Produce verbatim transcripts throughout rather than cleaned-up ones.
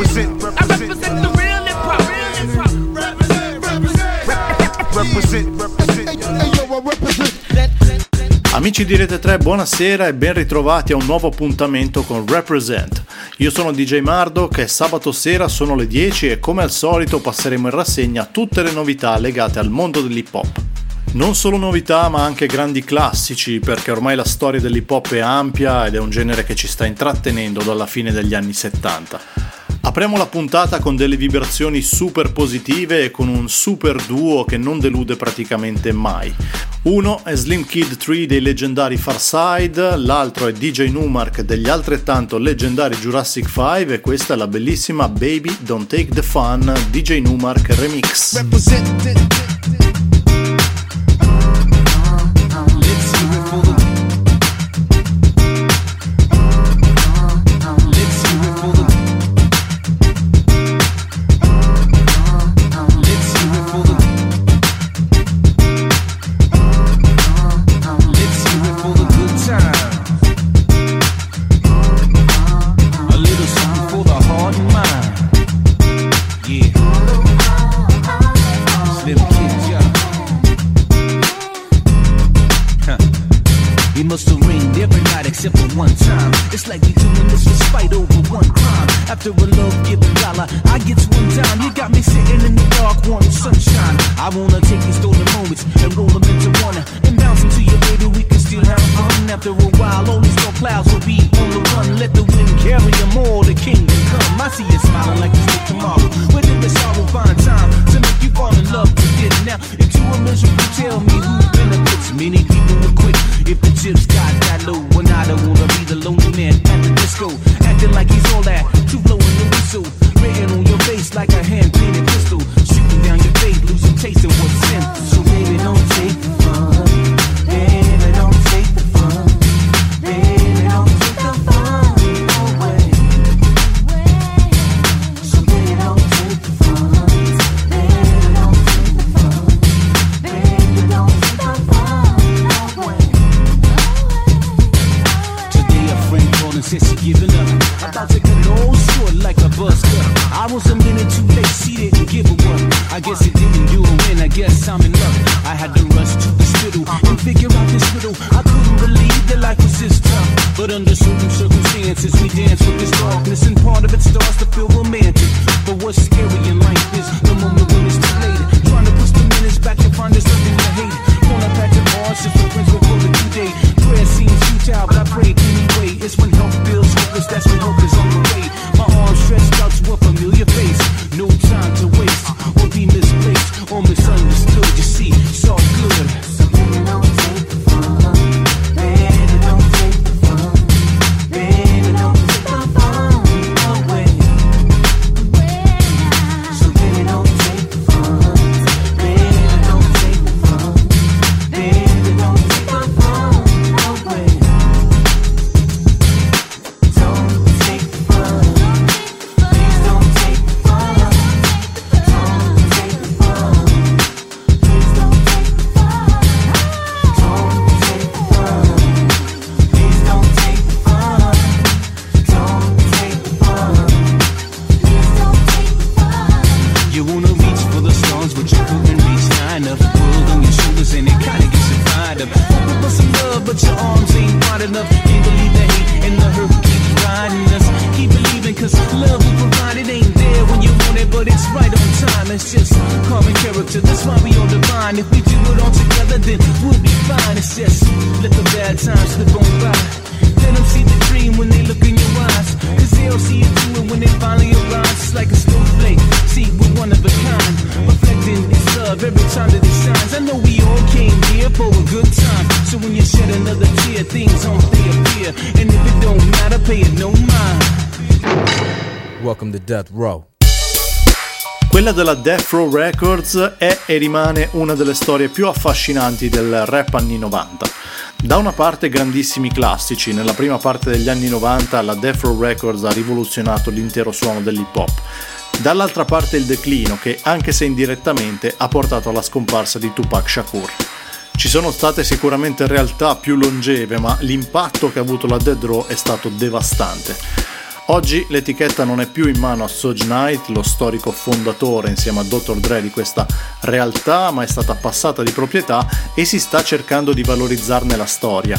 represent, represent, I represent the real hip hop, real hip hop. Represent, represent, represent, represent. Hey yo, I represent. Amici di Rete tre, buonasera e ben ritrovati a un nuovo appuntamento con Represent. Io sono D J Mardo, che sabato sera sono le dieci e come al solito passeremo in rassegna tutte le novità legate al mondo dell'hip hop. Non solo novità ma anche grandi classici, perché ormai la storia dell'hip hop è ampia ed è un genere che ci sta intrattenendo dalla fine degli anni settanta. Apriamo la puntata con delle vibrazioni super positive e con un super duo che non delude praticamente mai. Uno è Slim Kid tre dei leggendari Pharcyde, l'altro è D J Numark degli altrettanto leggendari Jurassic cinque e questa è la bellissima Baby Don't Take the Fun D J Numark Remix. Represent. Except for one time, it's like we doing this for spite over one crime. After a love given dollar, I get one dime. You got me sitting in the dark, wanting sunshine. I wanna take these stolen moments and roll them into one and bounce into you, baby. We can still have fun. After a while, all these dark clouds will be on the run. Let the wind carry them all, the kingdom come. I see you smiling like it's good tomorrow. When in the sorrow, find time to make you fall in love with it. Now, into a miserable, tell me who benefits. Many people will quit if the chips got that low. When I don't wanna be the lonely man at the disco, acting like he's all that, too blowing the whistle, written on your face like a hand painted pistol, shooting down your face, losing taste of what's in. So baby, don't take the fun, baby, don't take the fun, baby, don't take the fun away. So baby, don't take the fun, baby, don't take the fun, baby, don't take the fun away. Today a friend called and said she giving up. About to cut it all short like a buzz cut. I was a minute too late, she didn't give a one. I guess it didn't do a win, I guess I'm in luck. I had to rush to the spittle and figure out this riddle. I couldn't believe that life was this tough, but under certain circumstances we dance with this darkness, and part of it starts to feel romantic. But what's scary in life is the moment when it's too late. Trying to push the minutes back to find there's something to hate. Wanna pack the bars if the friends were for the due date. Prayer seems futile, but I pray anyway. It's when help feels hopeless, that's when hope is on the way. My arms stretched out to a familiar face. No time to waste or be misplaced or misunderstood. You see, it's all good. So baby, don't take the fun. Baby, don't take the fun. Baby, don't take the fun away. So baby, don't take the fun. Baby, don't take the fun. Baby, don't take the fun away. Don't take the fun. Please don't take the fun. Don't take the fun. Please don't take the fun. Don't take the fun. Please don't take the fun. Don't take the fun. Please don't take the fun. You wanna reach for the stars, but you couldn't reach high enough. World on your shoulders and it kinda gets you fired up. Hoping for some love, but your arms ain't wide enough. Can't believe the hate and the hurt keeps riding us. Keep believing, cause love will provide. It ain't there when you want it, but it's right on time. It's just common character, that's why we all divine. If we do it all together, then we'll be fine. It's just let the bad times slip on by. Let them see the dream when they look in your eyes, cause they'll see it too, and when they finally arrive, it's like a snowflake. See, we're one of a kind, reflecting its love every time that it shines. I know we all came here for a good time, so when you shed another tear, things don't they appear. And if it don't matter, pay it no mind. Welcome to Death Row. Quella della Death Row Records è e rimane una delle storie più affascinanti del rap anni novanta. Da una parte grandissimi classici, nella prima parte degli anni novanta la Death Row Records ha rivoluzionato l'intero suono dell'hip hop. Dall'altra parte il declino che, anche se indirettamente, ha portato alla scomparsa di Tupac Shakur. Ci sono state sicuramente realtà più longeve, ma l'impatto che ha avuto la Death Row è stato devastante. Oggi l'etichetta non è più in mano a Suge Knight, lo storico fondatore insieme a dottor Dre di questa realtà, ma è stata passata di proprietà e si sta cercando di valorizzarne la storia.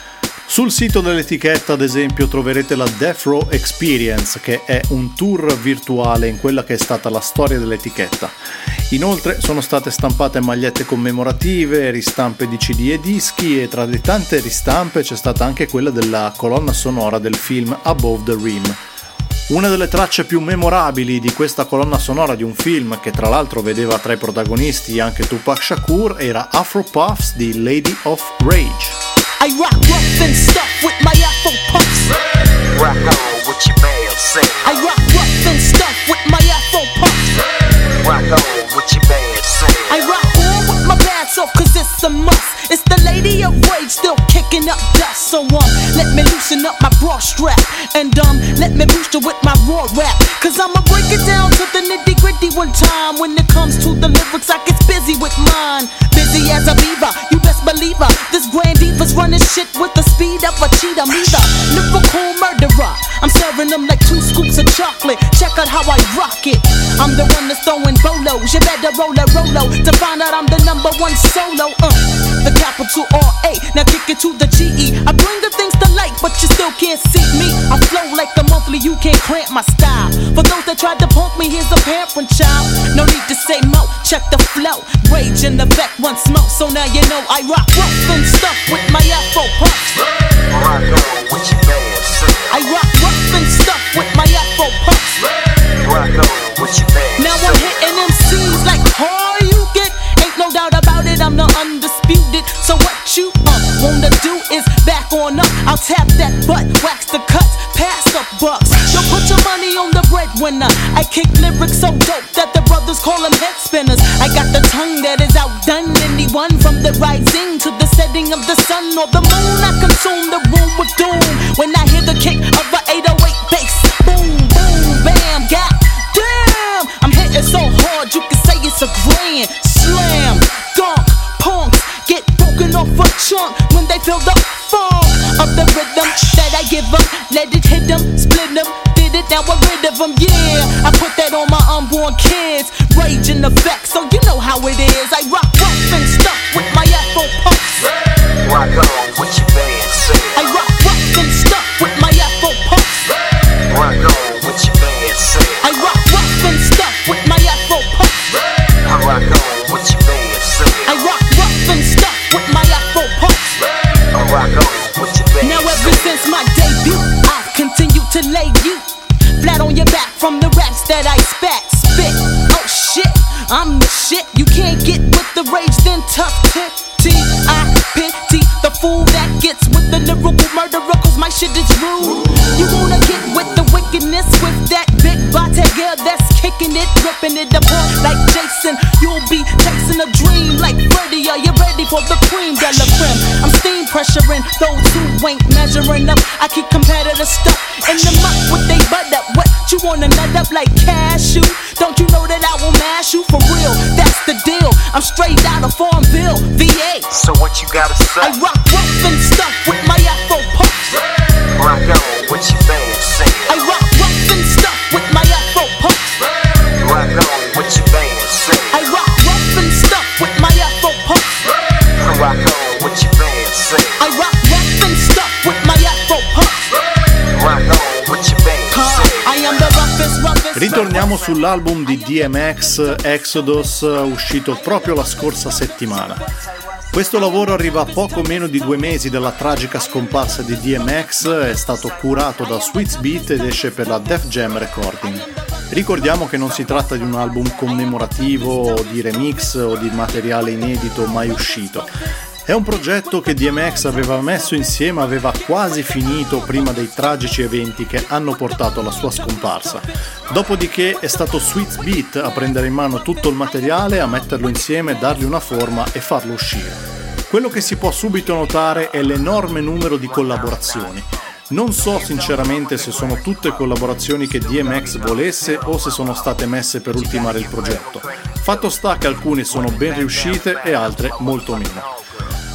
Sul sito dell'etichetta, ad esempio, troverete la Death Row Experience, che è un tour virtuale in quella che è stata la storia dell'etichetta. Inoltre sono state stampate magliette commemorative, ristampe di C D e dischi, e tra le tante ristampe c'è stata anche quella della colonna sonora del film Above the Rim. Una delle tracce più memorabili di questa colonna sonora di un film che tra l'altro vedeva tra i protagonisti anche Tupac Shakur era Afro Puffs di Lady of Rage. I rock rough and stuff with my Afro puffs. Rock on with your man, say. I rock rough and stuff with my Afro puffs. Rock on with your man, say. I rock on with my pants off cause it's a must. It's the Lady of Rage still kicking up dust. So um, let me loosen up my bra strap. And um, let me boost it with my raw rap. Cause I'ma break it down to the nitty gritty one time. When it comes to the lyrics I get busy with mine. Busy as a beaver, you best believe her. This grand diva's running shit with the speed of a cheetah. Me the lyrical murderer, I'm serving them like two scoops of chocolate. Check out how I rock it. I'm the one that's throwing bolos. You better roll a rolo to find out I'm the number one solo. Uh, the capital R A, now kick it to the G E. I bring the things to light, but you still can't see me. I flow like a monthly, you can't cramp my style. For those that tried to punk me, here's a parent child. No need to say mo, check the flow. Rage in effect, one smoke, so now you know I rock rough and stuff with my Afro puffs. Rock on with your man, say. I rock rough and stuff with my Afro puffs. Rock on with your man, Now I'm hitting M Cs like how you get. Ain't no doubt about it, I'm the undisputed. So what you uh, wanna do is back on up. I'll tap that butt, wax the cuts, pass the bucks. Yo, put your money on the breadwinner. I kick lyrics so dope that the brothers call them head spinners. I got the tongue that is outdone anyone. From the rising to the setting of the sun or the moon, I consume the room with doom. When I hear the kick of a eight oh eight bass, boom, boom, bam, god damn. I'm hitting so hard you can say it's a grand slam. Dunk, punks get broken off a chunk when they feel the funk of the rhythm that I give them. Let it hit them, split them, did it, now I'm rid of them. Yeah, I put that on my unborn kids. Rage in effect, so you know how it is. I rock rough and stuff with my Afro puffs. rock on with your man, say. I rock rough and stuff with my Afro puffs. Rock on with your man, say. I rock rough and stuff with my Afro puffs. I rock on with your man, say. I rock rough and stuff with my Afro puffs. I rock on with your man, Now ever say. since my debut, I've continued to lay you flat on your back from the raps that I spat, spit. Oh shit, I'm the shit. You can't get with the rage, then tough tip. T I pity the fool that gets with the lyrical murderer, cause my shit is rude. You wanna get with the wickedness with that big body girl that's kicking it, ripping it apart like Jason. You'll be chasing a dream like Freddy. Are you ready for the cream de la creme? I'm steam pressuring those who ain't measuring up. I keep competitive stuff in the muck with they butt up. What you wanna nut up like cashew? Don't you know that I will mash you for real? That's the deal. I'm straight out of Farmville, V A. So what you gotta I say? rock rough and stuff with my Afro puffs. Rock on with your man, say. I rock rough and stuff with my Afro puffs. Rock on with your man, say. I rock rough and stuff with my Afro puffs. Rock on with your man, say. I rock rough and stuff with my Afro puffs. Rock on with your man, say. I am the roughest, roughest. Ritorniamo sull'album di D M X Exodus, uscito proprio la scorsa settimana. Questo lavoro arriva a poco meno di due mesi dalla tragica scomparsa di D M X, è stato curato da Sweets Beat ed esce per la Def Jam Recording. Ricordiamo che non si tratta di un album commemorativo o di remix o di materiale inedito mai uscito. È un progetto che D M X aveva messo insieme, aveva quasi finito prima dei tragici eventi che hanno portato alla sua scomparsa. Dopodiché è stato Sweets Beat a prendere in mano tutto il materiale, a metterlo insieme, dargli una forma e farlo uscire. Quello che si può subito notare è l'enorme numero di collaborazioni. Non so sinceramente se sono tutte collaborazioni che D M X volesse o se sono state messe per ultimare il progetto. Fatto sta che alcune sono ben riuscite e altre molto meno.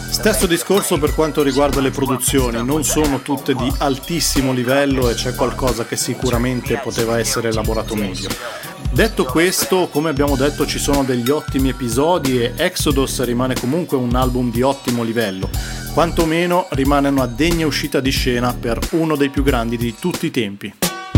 Stesso discorso per quanto riguarda le produzioni, non sono tutte di altissimo livello e c'è qualcosa che sicuramente poteva essere elaborato meglio. Detto questo, come abbiamo detto, ci sono degli ottimi episodi e Exodus rimane comunque un album di ottimo livello, quantomeno rimane una degna uscita di scena per uno dei più grandi di tutti i tempi.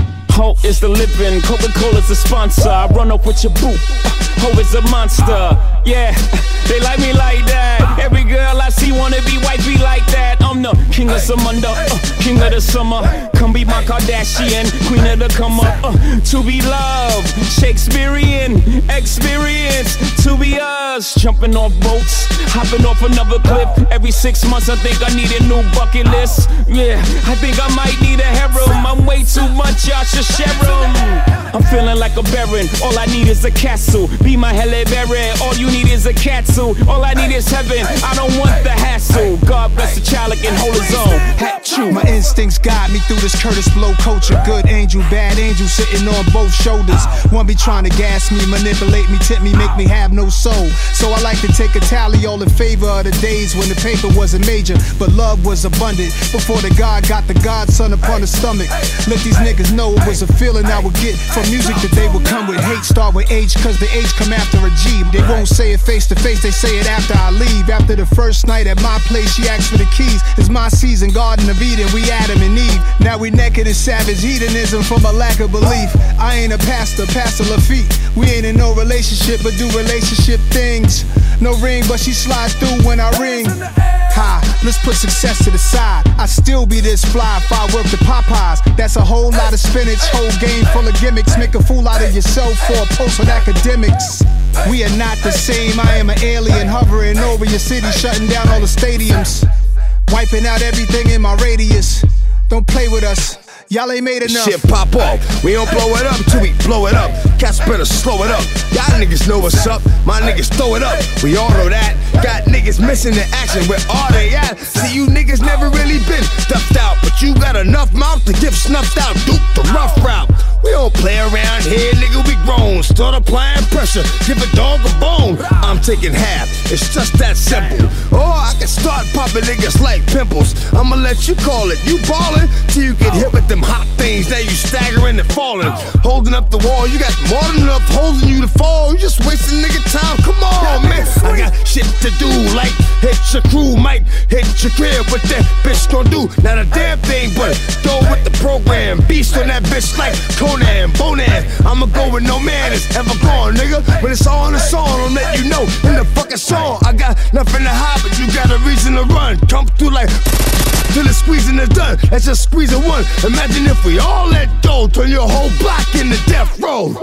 Ho is the living, Coca-Cola's the sponsor. I run up with your boot. Ho is a monster. Yeah, they like me like that. Every girl I see wanna be wifey like that. I'm the king of Samunda, uh, king of the summer. Come be my Kardashian, queen of the come up. Uh, to be loved, Shakespearean experience. To be us, jumping off boats, hopping off another cliff. Every six months I think I need a new bucket list. Yeah, I think I might need a harem. I'm way too much, y'all should share 'em. I'm feeling like a baron. All I need is a castle. Be my Halle Berry. All you need is a catsuit. All I need is heaven. I don't want the hassle. God bless the child that can hold his own. Hat you. My instincts guide me through this Curtis Blow culture. Good angel, bad angel sitting on both shoulders. One be trying to gas me, manipulate me, tempt me, make me have no soul. So I like to take a tally all in favor of the days when the paper wasn't major, but love was abundant. Before the God got the godson upon the stomach. Let these niggas know it was a feeling I would get from music that they would come with. Hate start with H, cause the H come after a G. They won't say it face to face, they say it after I leave. After the first night at my place, she asked for the keys. It's my season, Garden of Eden, we Adam and Eve. Now we naked in savage hedonism from a lack of belief. I ain't a pastor, Pastor Lafitte. We ain't in no relationship, but do relationship things. No ring, but she slides through when I ring. Ha, let's put success to the side. I still be this fly if I work the Popeyes. That's a whole lot of spinach, whole game full of gimmicks. Make a fool out of yourself for a post on academics. We are not the same, I am an alien hovering over your city, shutting down all the stadiums, wiping out everything in my radius. Don't play with us, y'all ain't made enough. Shit pop off, we don't blow it up till we blow it up. Cats better slow it up, y'all niggas know what's up. My niggas throw it up, we all know that. Got niggas missing the action, where are they at? See, you niggas never really been stuffed out, but you got enough mouth to get snuffed out. Duke the rough route, we don't play around here, nigga, we grown. Start applying pressure, give a dog a bone. I'm taking half, it's just that simple. Or I can start popping niggas like pimples. I'ma let you call it, you ballin' till you get hit with them hot things. Now you staggering and falling, holding up the wall. You got more than enough holding you to fall. You just wasting nigga time, come on, man. I got shit to do, like hit your crew, might hit your crib. What that bitch gon' do? Not a damn thing, but go with the program. Beast on that bitch like Conan, Bonan. I'ma go with no man is ever gone, nigga. When it's all in the song, I'll let you know in the fucking song. I got nothing to hide, but you got a reason to run. Come through like till the squeezing is done. Let's just squeeze it one. Imagine if we all let go, turn your whole block into death row.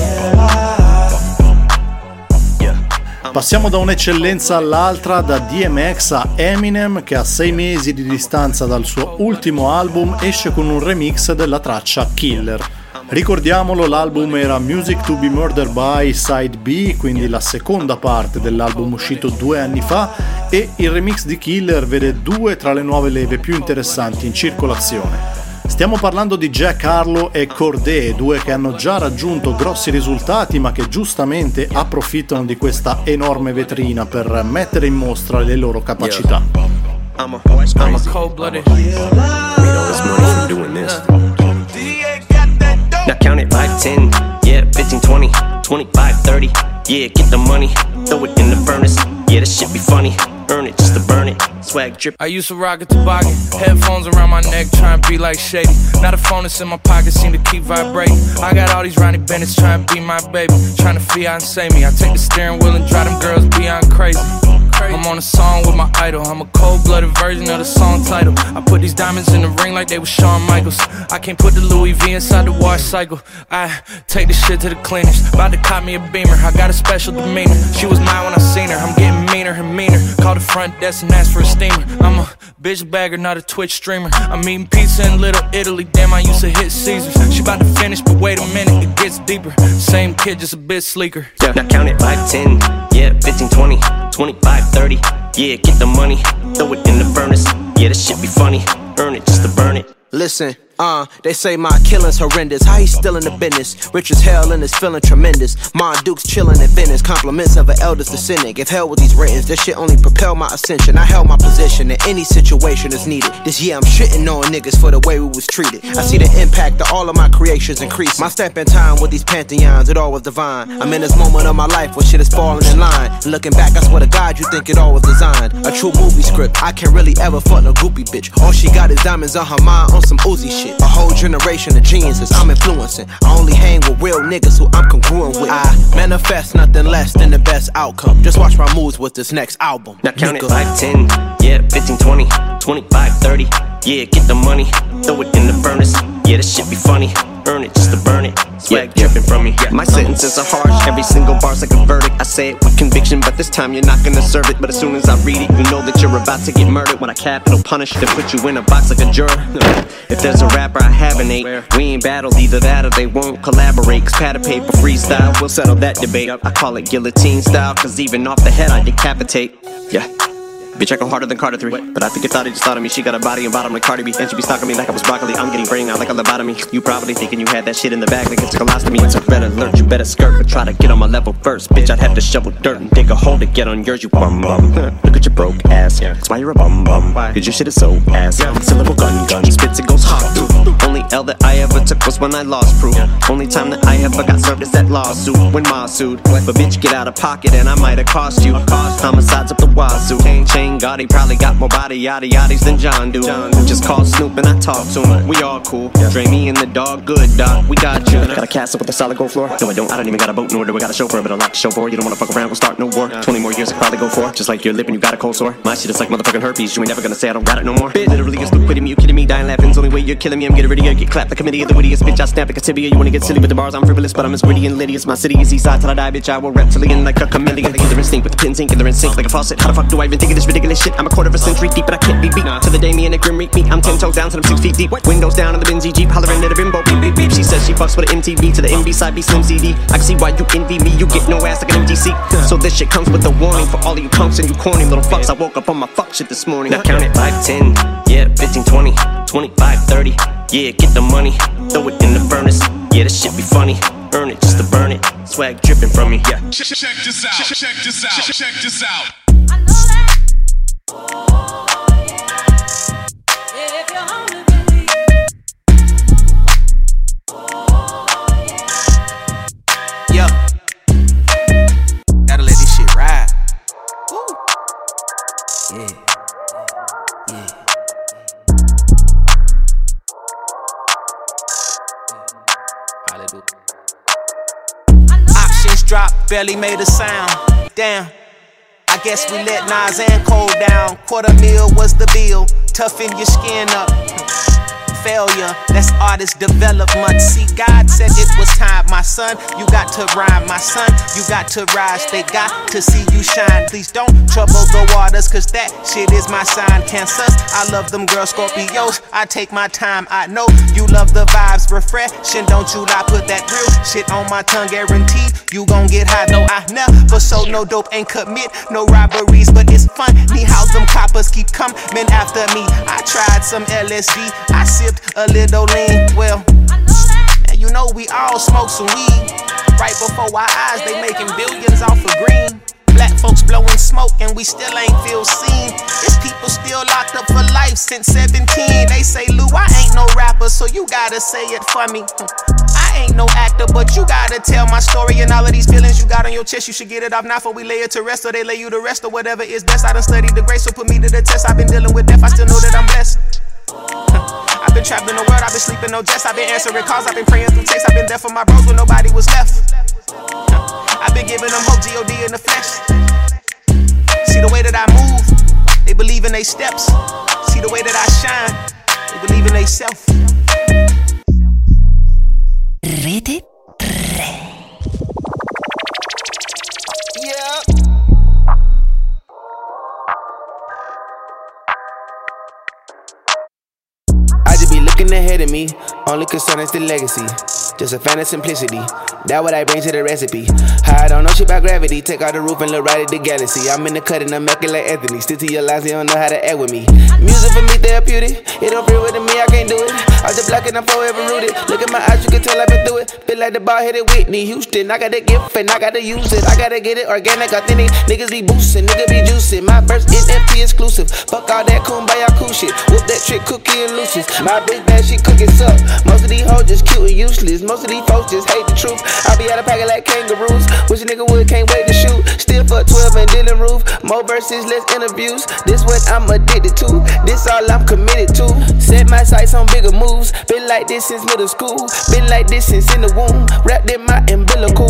Passiamo da un'eccellenza all'altra, da D M X a Eminem, che a sei mesi di distanza dal suo ultimo album esce con un remix della traccia Killer. Ricordiamolo, l'album era Music to be Murdered by Side B, quindi la seconda parte dell'album uscito due anni fa, e il remix di Killer vede due tra le nuove leve più interessanti in circolazione. Stiamo parlando di Jack Harlow e Cordae, due che hanno già raggiunto grossi risultati ma che giustamente approfittano di questa enorme vetrina per mettere in mostra le loro capacità. I'm a, I'm a cold-blooded. Made all this money from doing this. Now count it, five, ten, yeah, fifteen, twenty, twenty-five, thirty. Yeah, get the money, throw it in the furnace. Yeah, this shit be funny. Earn it just to burn it. Swag drip. I used to rock a toboggan, headphones around my neck, trying to be like Shady. Now the phone that's in my pocket seem to keep vibrating. I got all these Ronnie Bennett's trying to be my baby, trying to fiat and say me. I take the steering wheel and drive them girls beyond crazy. I'm on a song with my idol. I'm a cold-blooded version of the song title. I put these diamonds in the ring like they were Shawn Michaels. I can't put the Louis V inside the wash cycle. I take the shit to the cleaners. About to cop me a Beamer. I got a special demeanor. She was mine when I seen her. I'm getting meaner and meaner. Call the front desk and ask for a steamer. I'm a bitch bagger, not a Twitch streamer. I'm eating pizza in Little Italy. Damn, I used to hit Caesars. She about to finish, but wait a minute, it gets deeper. Same kid, just a bit sleeker. Yeah, now count it, five, ten, yeah, fifteen, twenty, twenty-five, thirty. Yeah, get the money, throw it in the furnace. Yeah, this shit be funny. Earn it just to burn it. Listen, Uh, they say my killing's horrendous. How he still in the business? Rich as hell and is feeling tremendous. Mon Duke's chilling in Venice. Compliments of an eldest descendant. Give hell with these writtens. This shit only propel my ascension. I held my position in any situation that's needed. This year I'm shitting on niggas for the way we was treated. I see the impact of all of my creations increase. My step in time with these pantheons, it all was divine. I'm in this moment of my life where shit is falling in line. And looking back, I swear to God, you think it all was designed. A true movie script. I can't really ever fuck no groupie bitch. All she got is diamonds on her mind on some Uzi shit. A whole generation of geniuses I'm influencing. I only hang with real niggas who I'm congruent with. I manifest nothing less than the best outcome. Just watch my moves with this next album. Now count it five, ten, yeah, fifteen, twenty, twenty-five, thirty. Yeah, get the money, throw it in the furnace. Yeah, this shit be funny. Earn it just to burn it. Swag yeah, dripping from me. Yeah. My sentences are harsh. Every single bar's like a verdict. I say it with conviction, but this time you're not gonna serve it. But as soon as I read it, you know that you're about to get murdered. When I capital punish, they put you in a box like a juror. If there's a rapper I have an eight, we ain't battled either that or they won't collaborate. Cause pad of paper freestyle, we'll settle that debate. I call it guillotine style, cause even off the head I decapitate. Yeah. Bitch, I go harder than Carter three. But I think it thought it just thought of me. She got a body and bottom like Cardi B. And she be stalking me like I was broccoli. I'm getting brain out like a lobotomy. You probably thinking you had that shit in the bag like it's a colostomy. It's a red alert, you better skirt. But try to get on my level first. Bitch, I'd have to shovel dirt and dig a hole to get on yours, you bum bum. Look at your broke ass. That's why you're a bum bum. Cause your shit is so ass. Syllable gun gun. Spits it goes hot through. Only L that I ever took was when I lost proof. Only time that I ever got served is that lawsuit when Ma sued. But bitch, get out of pocket and I might have cost you. Homicides up the wazoo. Chain Gotti probably got more body yaddy yaddies than John do. Just call Snoop and I talk to him. We all cool. Dre me and the dog good, dog. We got you. Got a castle with a solid gold floor? No, I don't. I don't even got a boat, nor do I got a chauffeur, but a lot to show for. You don't wanna fuck around, we'll start no war. Twenty more years I probably go for. Just like your lip and you got a cold sore. My shit is like motherfucking herpes. You ain't never gonna say I don't got it no more. Bitch, literally you're stupid me. You kidding me? Dying laughing's only way you're killing me. I'm getting ready to get clapped. The committee of the wittiest bitch. I snap like a tibia. You wanna get silly with the bars? I'm frivolous, but I'm as gritty and litty as my city is east side till I die, bitch. I will reptilian like a chameleon. Killer instinct with the pins ink and they're in sync like a faucet. How the fuck do I even think of this ridiculous shit? I'm a quarter of a century deep, but I can't be beat. To the day me and the grim reap me. I'm ten toes down till I'm six feet deep. Windows down on the Benzie Jeep, hollering at a bimbo. Beep beep beep. She says she fucks with an M T V to the M B side be Slim C D. I can see why you envy me. You get no ass like an M T C. So this shit comes with a warning for all of you punks and you corny little fucks. I woke up on my fuck shit this morning. Now count it five, ten, yeah, fifteen, twenty, twenty-five, thirty. Yeah, get the money, throw it in the furnace. Yeah, this shit be funny. Earn it just to burn it. Swag dripping from me. Yeah. Check this out. Check this out. Check this out. I know that. Yeah. Gotta let this shit ride. Woo. Yeah. Yeah. Options dropped, barely made a sound. Damn. I guess we let Nas and Cole down. Quarter mil was the bill. Toughen your skin up. Failure, that's artist development. See, God said it was time, my son. You got to rhyme, my son. You got to rise, they got to see you shine. Please don't trouble the waters, cause that shit is my sign. Cancers, I love them girls, Scorpios. I take my time, I know you love the vibes, refreshing. Don't you lie, put that real shit on my tongue, guaranteed you gon' get high. No, I never sold no dope, ain't commit no robberies, but it's funny how them coppers keep coming after me. I tried some L S D, I sipped a little lean. Well, and you know we all smoke some weed. Right before our eyes, they making billions off of green. Black folks blowing smoke and we still ain't feel seen. It's people still locked up for life since seventeen. They say, Lou, I ain't no rapper, so you gotta say it for me. I ain't no actor, but you gotta tell my story. And all of these feelings you got on your chest, you should get it off now before we lay it to rest. Or they lay you to rest, or whatever is best. I done studied the grace, so put me to the test. I've been dealing with death, I still know that I'm blessed. I've been trapped in the world, I've been sleeping no jets. I've been answering calls, I've been praying through texts. I've been there for my bros when nobody was left. I've been giving them hope, G O D in the flesh. See the way that I move, they believe in they steps. See the way that I shine, they believe in they self. Rete tre. Yeah. I just be looking ahead of me, only concern is the legacy. Just a fan of simplicity, that what I bring to the recipe. I don't know shit about gravity, take out the roof and look right at the galaxy. I'm in the cut and I'm making like Anthony, stick to your lines, you don't know how to act with me. Music for me therapeutic, it don't feel with me, I can't do it. I just block and I'm forever rooted. Look at my eyes, you can tell I've been through it. Feel like the ball headed Whitney Houston. I got the gift and I gotta use it. I gotta get it organic, authentic. Niggas be boosting, niggas be juicing. My first N F T exclusive. Fuck all that kumbaya cool shit. Whoop that trick, cookie and looses. My bitch bad, she cooking suck. Most of these hoes just cute and useless. Most of these folks just hate the truth. I be out of pocket like kangaroos. Wish a nigga would, can't wait to shoot. Still fuck twelve and Dylan Roof. More verses, less interviews. This what I'm addicted to. This all I'm committed to. Set my sights on bigger moves. Been like this since middle school. Been like this since in the womb. Wrapped in my umbilical.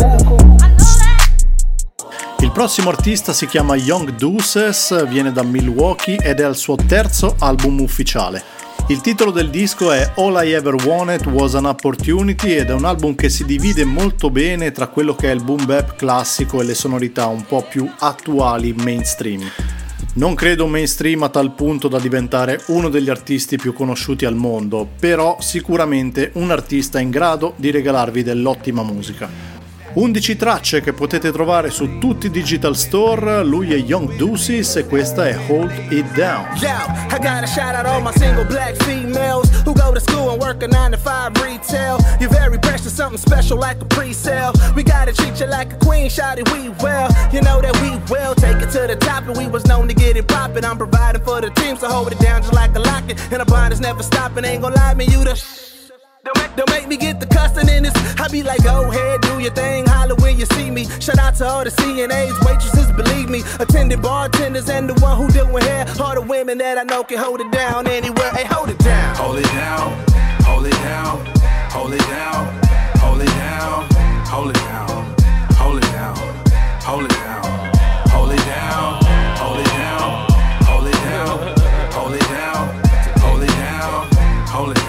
Il prossimo artista si chiama Young Deuces, viene da Milwaukee ed è al suo terzo album ufficiale. Il titolo del disco è All I Ever Wanted Was an Opportunity ed è un album che si divide molto bene tra quello che è il boom bap classico e le sonorità un po' più attuali mainstream. Non credo mainstream a tal punto da diventare uno degli artisti più conosciuti al mondo, però sicuramente un artista in grado di regalarvi dell'ottima musica. undici tracce che potete trovare su tutti i digital store, lui è Young Deuces e questa è Hold It Down. Yo, I gotta shout out all my single black females who go to school and work a nine to five retail. You're very precious, something special like a pre-sale. We gotta treat you like a queen, shout it, we well. You know that we will take it to the top and we was known to get it poppin'. I'm providing for the team, so hold it down just like a locket. And the bond is never stopping, ain't gon' lie, man, you the Don't make, don't make me get the cussing in this. I be like, go ahead, do your thing, holler when you see me. Shout out to all the C N As, waitresses, believe me. Attending bartenders and the one who doing hair. All the women that I know can hold it down anywhere. Hey, hold it down. Hold it down, hold it down, hold it down, hold it down, hold it down, hold it down, hold it down, hold it down, hold it down, hold it down, hold it down, hold it down, hold it down.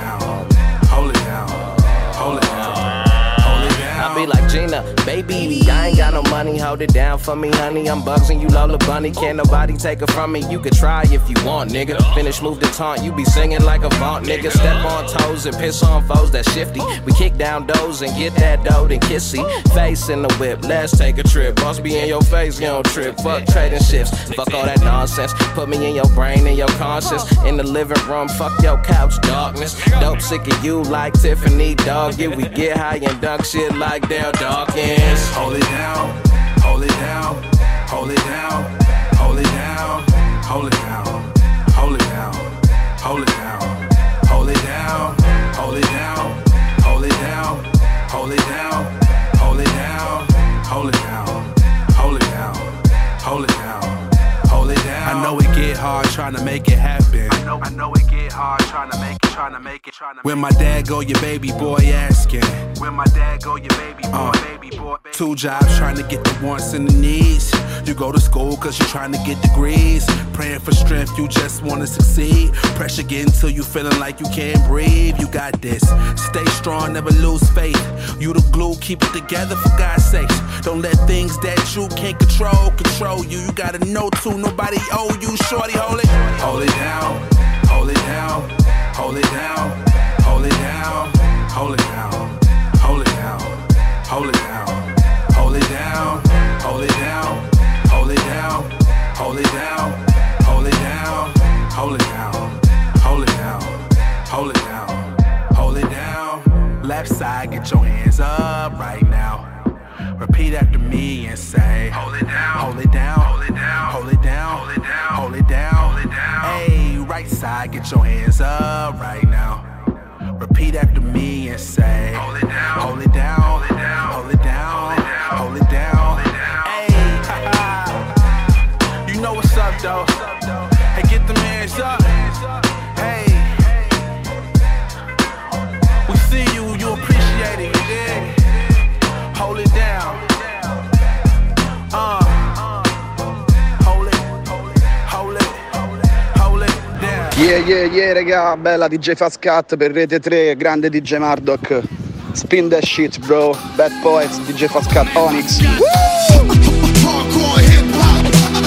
I be like Gina, baby, I ain't got no money, hold it down for me, honey. I'm bugsing you, Lola Bunny. Can't nobody take it from me. You could try if you want, nigga. Finish, move the taunt. You be singing like a vaunt, nigga. Step on toes and piss on foes that shifty. We kick down doors and get that dough and kissy. Face in the whip, let's take a trip. Boss be in your face, you don't trip. Fuck trading shifts, fuck all that nonsense. Put me in your brain and your conscience. In the living room, fuck your couch, darkness. Dope sick of you like Tiffany, dog. Yeah, we get high and dunk shit like Dale Dawkins. Hold it down, hold it down, hold it down, hold it down, hold it down, hold it down, hold it down, hold it down, hold it down, hold it down, hold it down, hold it down, hold it down, hold it down, hold it down, hold it down. I know it get hard trying to make it happen. I know, I know it get hard trying to make it, trying to make it, trying to. Where my dad go, your baby boy asking. Where my dad go, your baby boy, Uh, baby boy. Baby. Two jobs trying to get the wants and the needs. You go to school cause you're trying to get degrees. Praying for strength, you just wanna succeed. Pressure getting to you feeling like you can't breathe. You got this. Stay strong, never lose faith. You the glue, keep it together for God's sake. Don't let things that you can't control control you. You gotta know too, nobody owe you. Shorty, hold it. Hold it down, hold it down, hold it down, hold it down, hold it down, hold it down, hold it down, hold it down, hold it down, hold it down, hold it down, hold it down, hold it down, hold it down, hold it down, hold it down. Left side, get your hands up right now. Repeat after me and say, hold it down, hold it down, hold it down, hold it down, hold it down, hold it down, hold it down. Hey, right side, get your hands up right now. Repeat after me and say, hold it down, hold it down, hold it down, hold it down, hold it down. Hey, you know what's up though. Hey, get them hands up. Hey, we see you, you appreciate it, you dig? Hold it down. Uh, hold it, hold it, hold it down. Yeah, yeah, yeah, raga, bella D J Fast Cat per Rete tre, grande D J Murdoch. Spin that shit, bro. Bad Poets, D J Fast Cat, Onyx. Hardcore hip hop.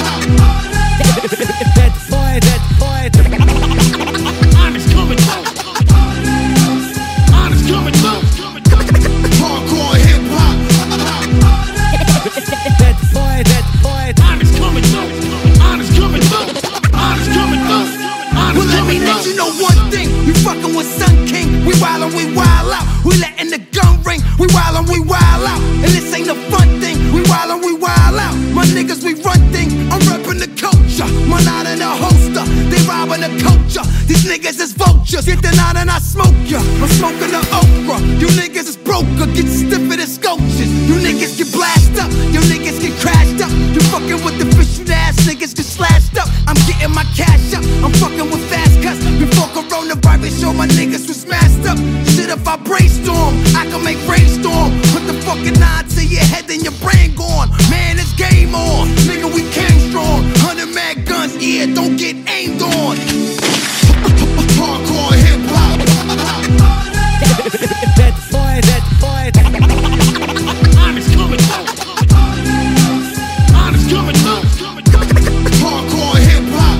That boy, that boy. Honest coming through. Honest coming through. Hardcore hip hop. That boy, that boy. Honest coming through. Honest coming through. Honest coming through. Honest well, let me let you know one thing. You fucking with Sun King. We wild and I smoke ya. I'm smoking the okra. You niggas is broker, get stiffer than sculptures. You niggas get blasted up, you niggas get crashed up. You fucking with the fish ass niggas get slashed up. I'm getting my cash up, I'm fucking with fast cuts. Before coronavirus, show my niggas was smashed up. Shit, if I brainstorm, I can make brainstorm. Put the fucking nine to your head and your brain gone. Man, it's game on, nigga, we came strong. Hundred mad guns, yeah, don't get aimed on. Hardcore hip hop. That boy, that boy. Honest coming through. Honest coming through. Hardcore hip hop.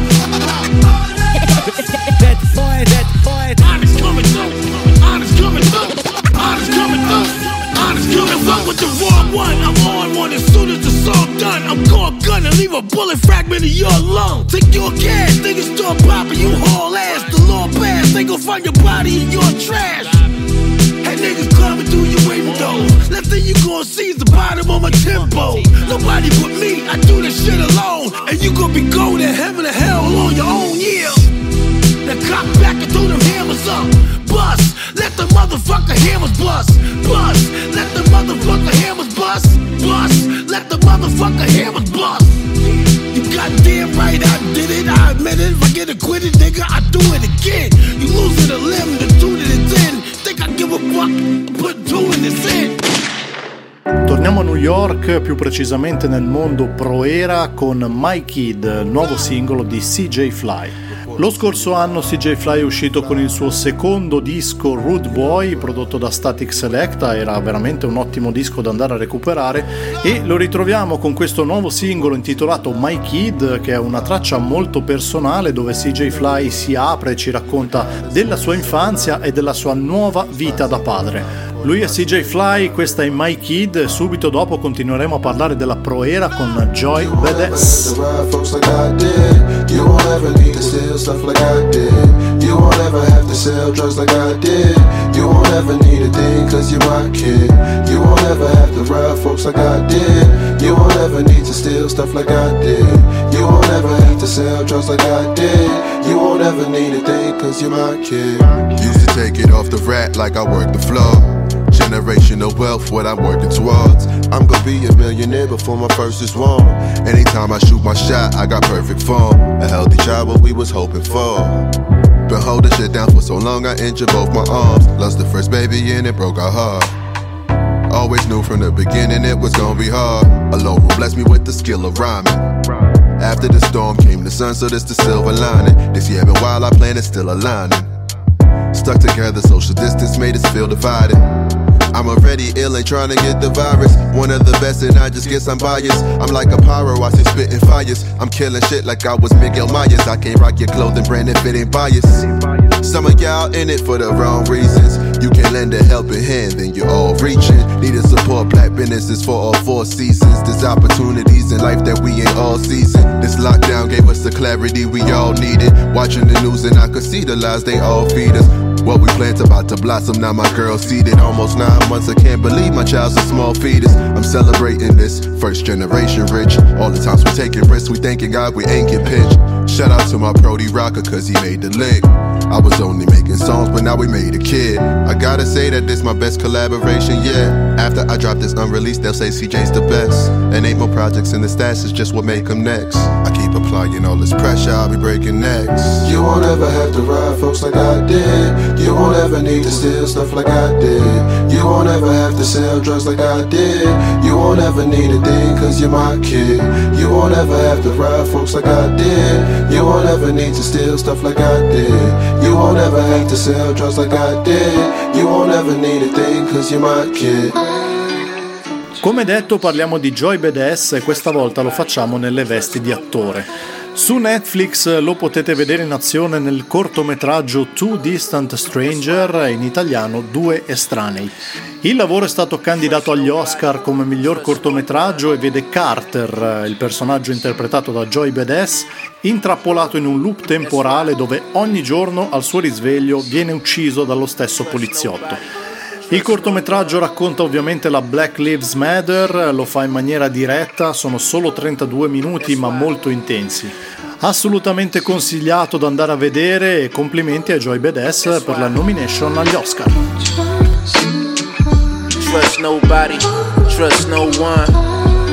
That boy, that boy. Honest coming through. Honest coming through. Honest coming through. Honest coming through. With the wrong one, I'm on one as soon as the song done. I'm called gun and leave a bullet fragment in your lung. Take your gas, niggas start popping, you haul ass. The law pass, they gon' find your body in your trash. Hey niggas climbing through your window. Last thing you gon' see is the bottom of my tempo. Nobody but me, I do this shit alone. And you gon' be going to heaven or hell on your own, yeah. Now cock back and throw them hammers up. Bust, let the motherfucker hammers bust. Bust, let the motherfucker hammers bust. Bust, let the motherfucker hammers bust. You goddamn right I did it, I admit it. If I get acquitted, nigga, I do it again. You losing a limb, the two to the ten. Think I give a fuck, put two in the sin. Torniamo a New York, più precisamente nel mondo pro era, con My Kid, nuovo singolo di C J Fly. Lo scorso anno C J Fly è uscito con il suo secondo disco Rude Boy, prodotto da Static Selecta. Era veramente un ottimo disco da andare a recuperare, e lo ritroviamo con questo nuovo singolo intitolato My Kid, che è una traccia molto personale dove C J Fly si apre e ci racconta della sua infanzia e della sua nuova vita da padre. Lui è C J Fly, questa è My Kid, e subito dopo continueremo a parlare della pro era con Joy Badass. You won't ever need to steal stuff like I did. You won't ever have to sell drugs like I did. You won't ever need a thing cause you're my kid. You won't ever have to rob folks like I did. You won't ever need to steal stuff like I did. You won't ever have to sell drugs like I did. You won't ever need a thing cause you're my kid. Used to take it off the rat like I worked the floor. Generational wealth, what I'm working towards. I'm gonna be a millionaire before my first is wrong. Anytime I shoot my shot, I got perfect form. A healthy child, what we was hoping for. Been holding shit down for so long, I injured both my arms. Lost the first baby and it broke our heart. Always knew from the beginning it was gonna be hard. Alone who blessed me with the skill of rhyming. After the storm came the sun, so this the silver lining. This year been wild, our plan is still aligning. Stuck together, social distance made us feel divided. I'm already ill, ain't trying to get the virus. One of the best and I just guess I'm biased. I'm like a pyro, watching spitting fires. I'm killing shit like I was Miguel Myers. I can't rock your clothing brand if it ain't biased. Some of y'all in it for the wrong reasons. You can lend a helping hand, then you're all reaching. Need to support black businesses for all four seasons. There's opportunities in life that we ain't all season. This lockdown gave us the clarity we all needed. Watching the news and I could see the lies they all feed us. What we planned about to blossom, now my girl seated. Almost nine months, I can't believe my child's a small fetus. I'm celebrating this, first generation rich. All the times we taking risks, we thanking God we ain't get pinched. Shout out to my Brody Rocker, cause he made the lick. I was only making songs, but now we made a kid. I gotta say that this my best collaboration, yeah. After I drop this unreleased, they'll say C J's the best. And ain't more projects in the stats, it's just what make them next. I keep applying all this pressure, I'll be breaking necks. You won't ever have to ride folks like I did. You won't ever need to steal stuff like I did. You won't ever have to sell drugs like I did. You won't ever need a thing cause you're my kid. You won't ever have to ride folks like I did. You won't ever need to steal stuff like I did. You won't ever have to sell drugs like I did. You won't ever need a thing cause you're my kid. Come detto, parliamo di Joy Badass e questa volta lo facciamo nelle vesti di attore. Su Netflix lo potete vedere in azione nel cortometraggio Two Distant Stranger, in italiano Due estranei. Il lavoro è stato candidato agli Oscar come miglior cortometraggio e vede Carter, il personaggio interpretato da Joy Badass, intrappolato in un loop temporale dove ogni giorno al suo risveglio viene ucciso dallo stesso poliziotto. Il cortometraggio racconta ovviamente la Black Lives Matter, lo fa in maniera diretta, sono solo trentadue minuti ma molto intensi. Assolutamente consigliato da andare a vedere, e complimenti a Joy Badass per la nomination agli Oscar. Trust nobody, trust no one.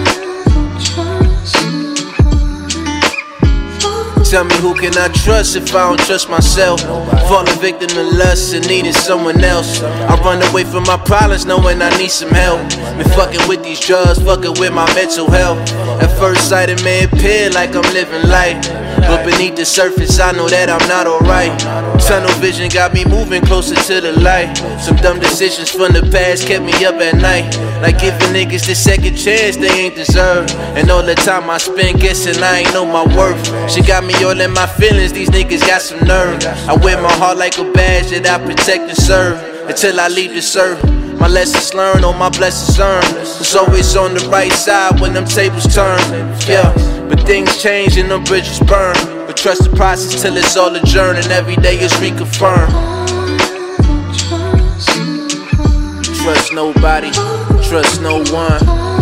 Tell me who can I trust if I don't trust myself? Falling victim to lust and needing someone else. I run away from my problems knowing I need some help. Been fucking with these drugs, fucking with my mental health. At first sight it may appear like I'm living life, but beneath the surface I know that I'm not alright. Tunnel vision got me moving closer to the light. Some dumb decisions from the past kept me up at night, like giving niggas the second chance they ain't deserve. And all the time I spent guessing I ain't know my worth. She got me all in my feelings, these niggas got some nerve. I wear my heart like a badge that I protect and serve until I leave this earth. My lessons learned, all my blessings earned. Was always on the right side when them tables turn. Yeah, but things change and them bridges burn. But trust the process till it's all adjourned and every day is reconfirmed. Trust nobody, trust no one.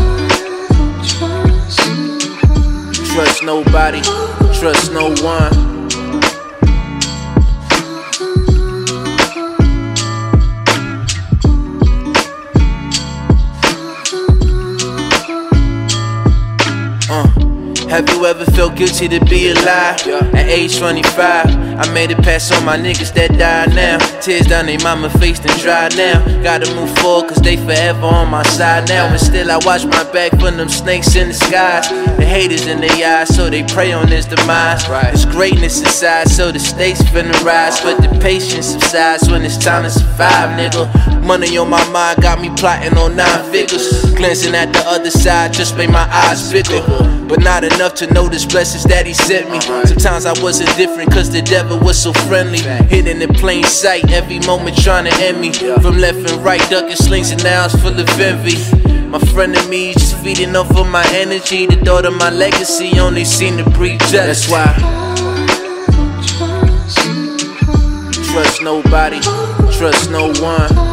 Trust nobody, trust no one. Uh, have you ever felt guilty to be alive? At age twenty-five, I made it past all my niggas that died now. Tears down they mama face and dry now. Gotta move forward cause they forever on my side now. And still I watch my back from them snakes in the skies. The haters in their eyes so they pray on his demise. There's greatness inside so the stakes finna rise. But the patience subsides when it's time to survive, nigga. Money on my mind got me plotting on nine figures. Glancing at the other side just made my eyes bigger, but not enough to notice blessings that he sent me. Sometimes I wasn't different cause the devil was so friendly, hidden in plain sight every moment trying to end me. From left and right ducking slings and now it's full of envy. My friend and me just feeding off of my energy. The thought of my legacy only seem to breed jealous. That's why trust nobody, trust no one.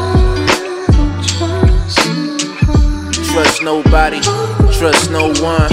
Trust nobody, trust no one.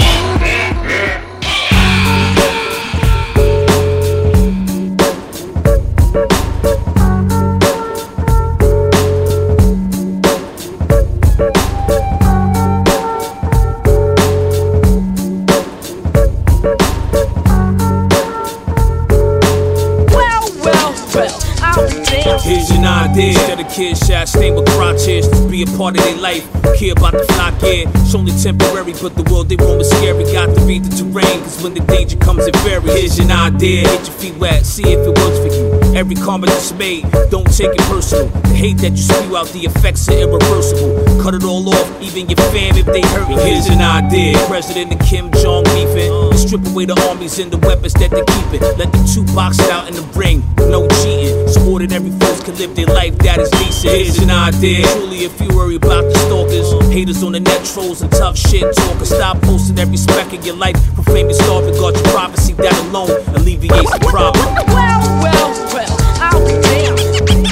Here's an idea. Instead of kids shot, stay with crotches. Be a part of their life. Care about the flock, yeah. It's only temporary, but the world they roam is scary. Got to read the terrain, cause when the danger comes, it varies. Here's an idea. Get your feet wet, see if it works for you. Every comment that's made, don't take it personal. The hate that you spew out, the effects are irreversible. Cut it all off, even your fam if they hurt you. Here's an idea. President and Kim Jong beefing. Strip away the armies and the weapons that they keeping. Let the two box it out in the ring. No cheating. So ordinary folks can live their life that is decent. Here's an idea. Truly, if you worry about the stalkers, haters on the net, trolls and tough shit talkers, stop posting every speck of your life. Proclaim your star, regard your prophecy. That alone alleviates the problem. Well, well, well, I'll be damned.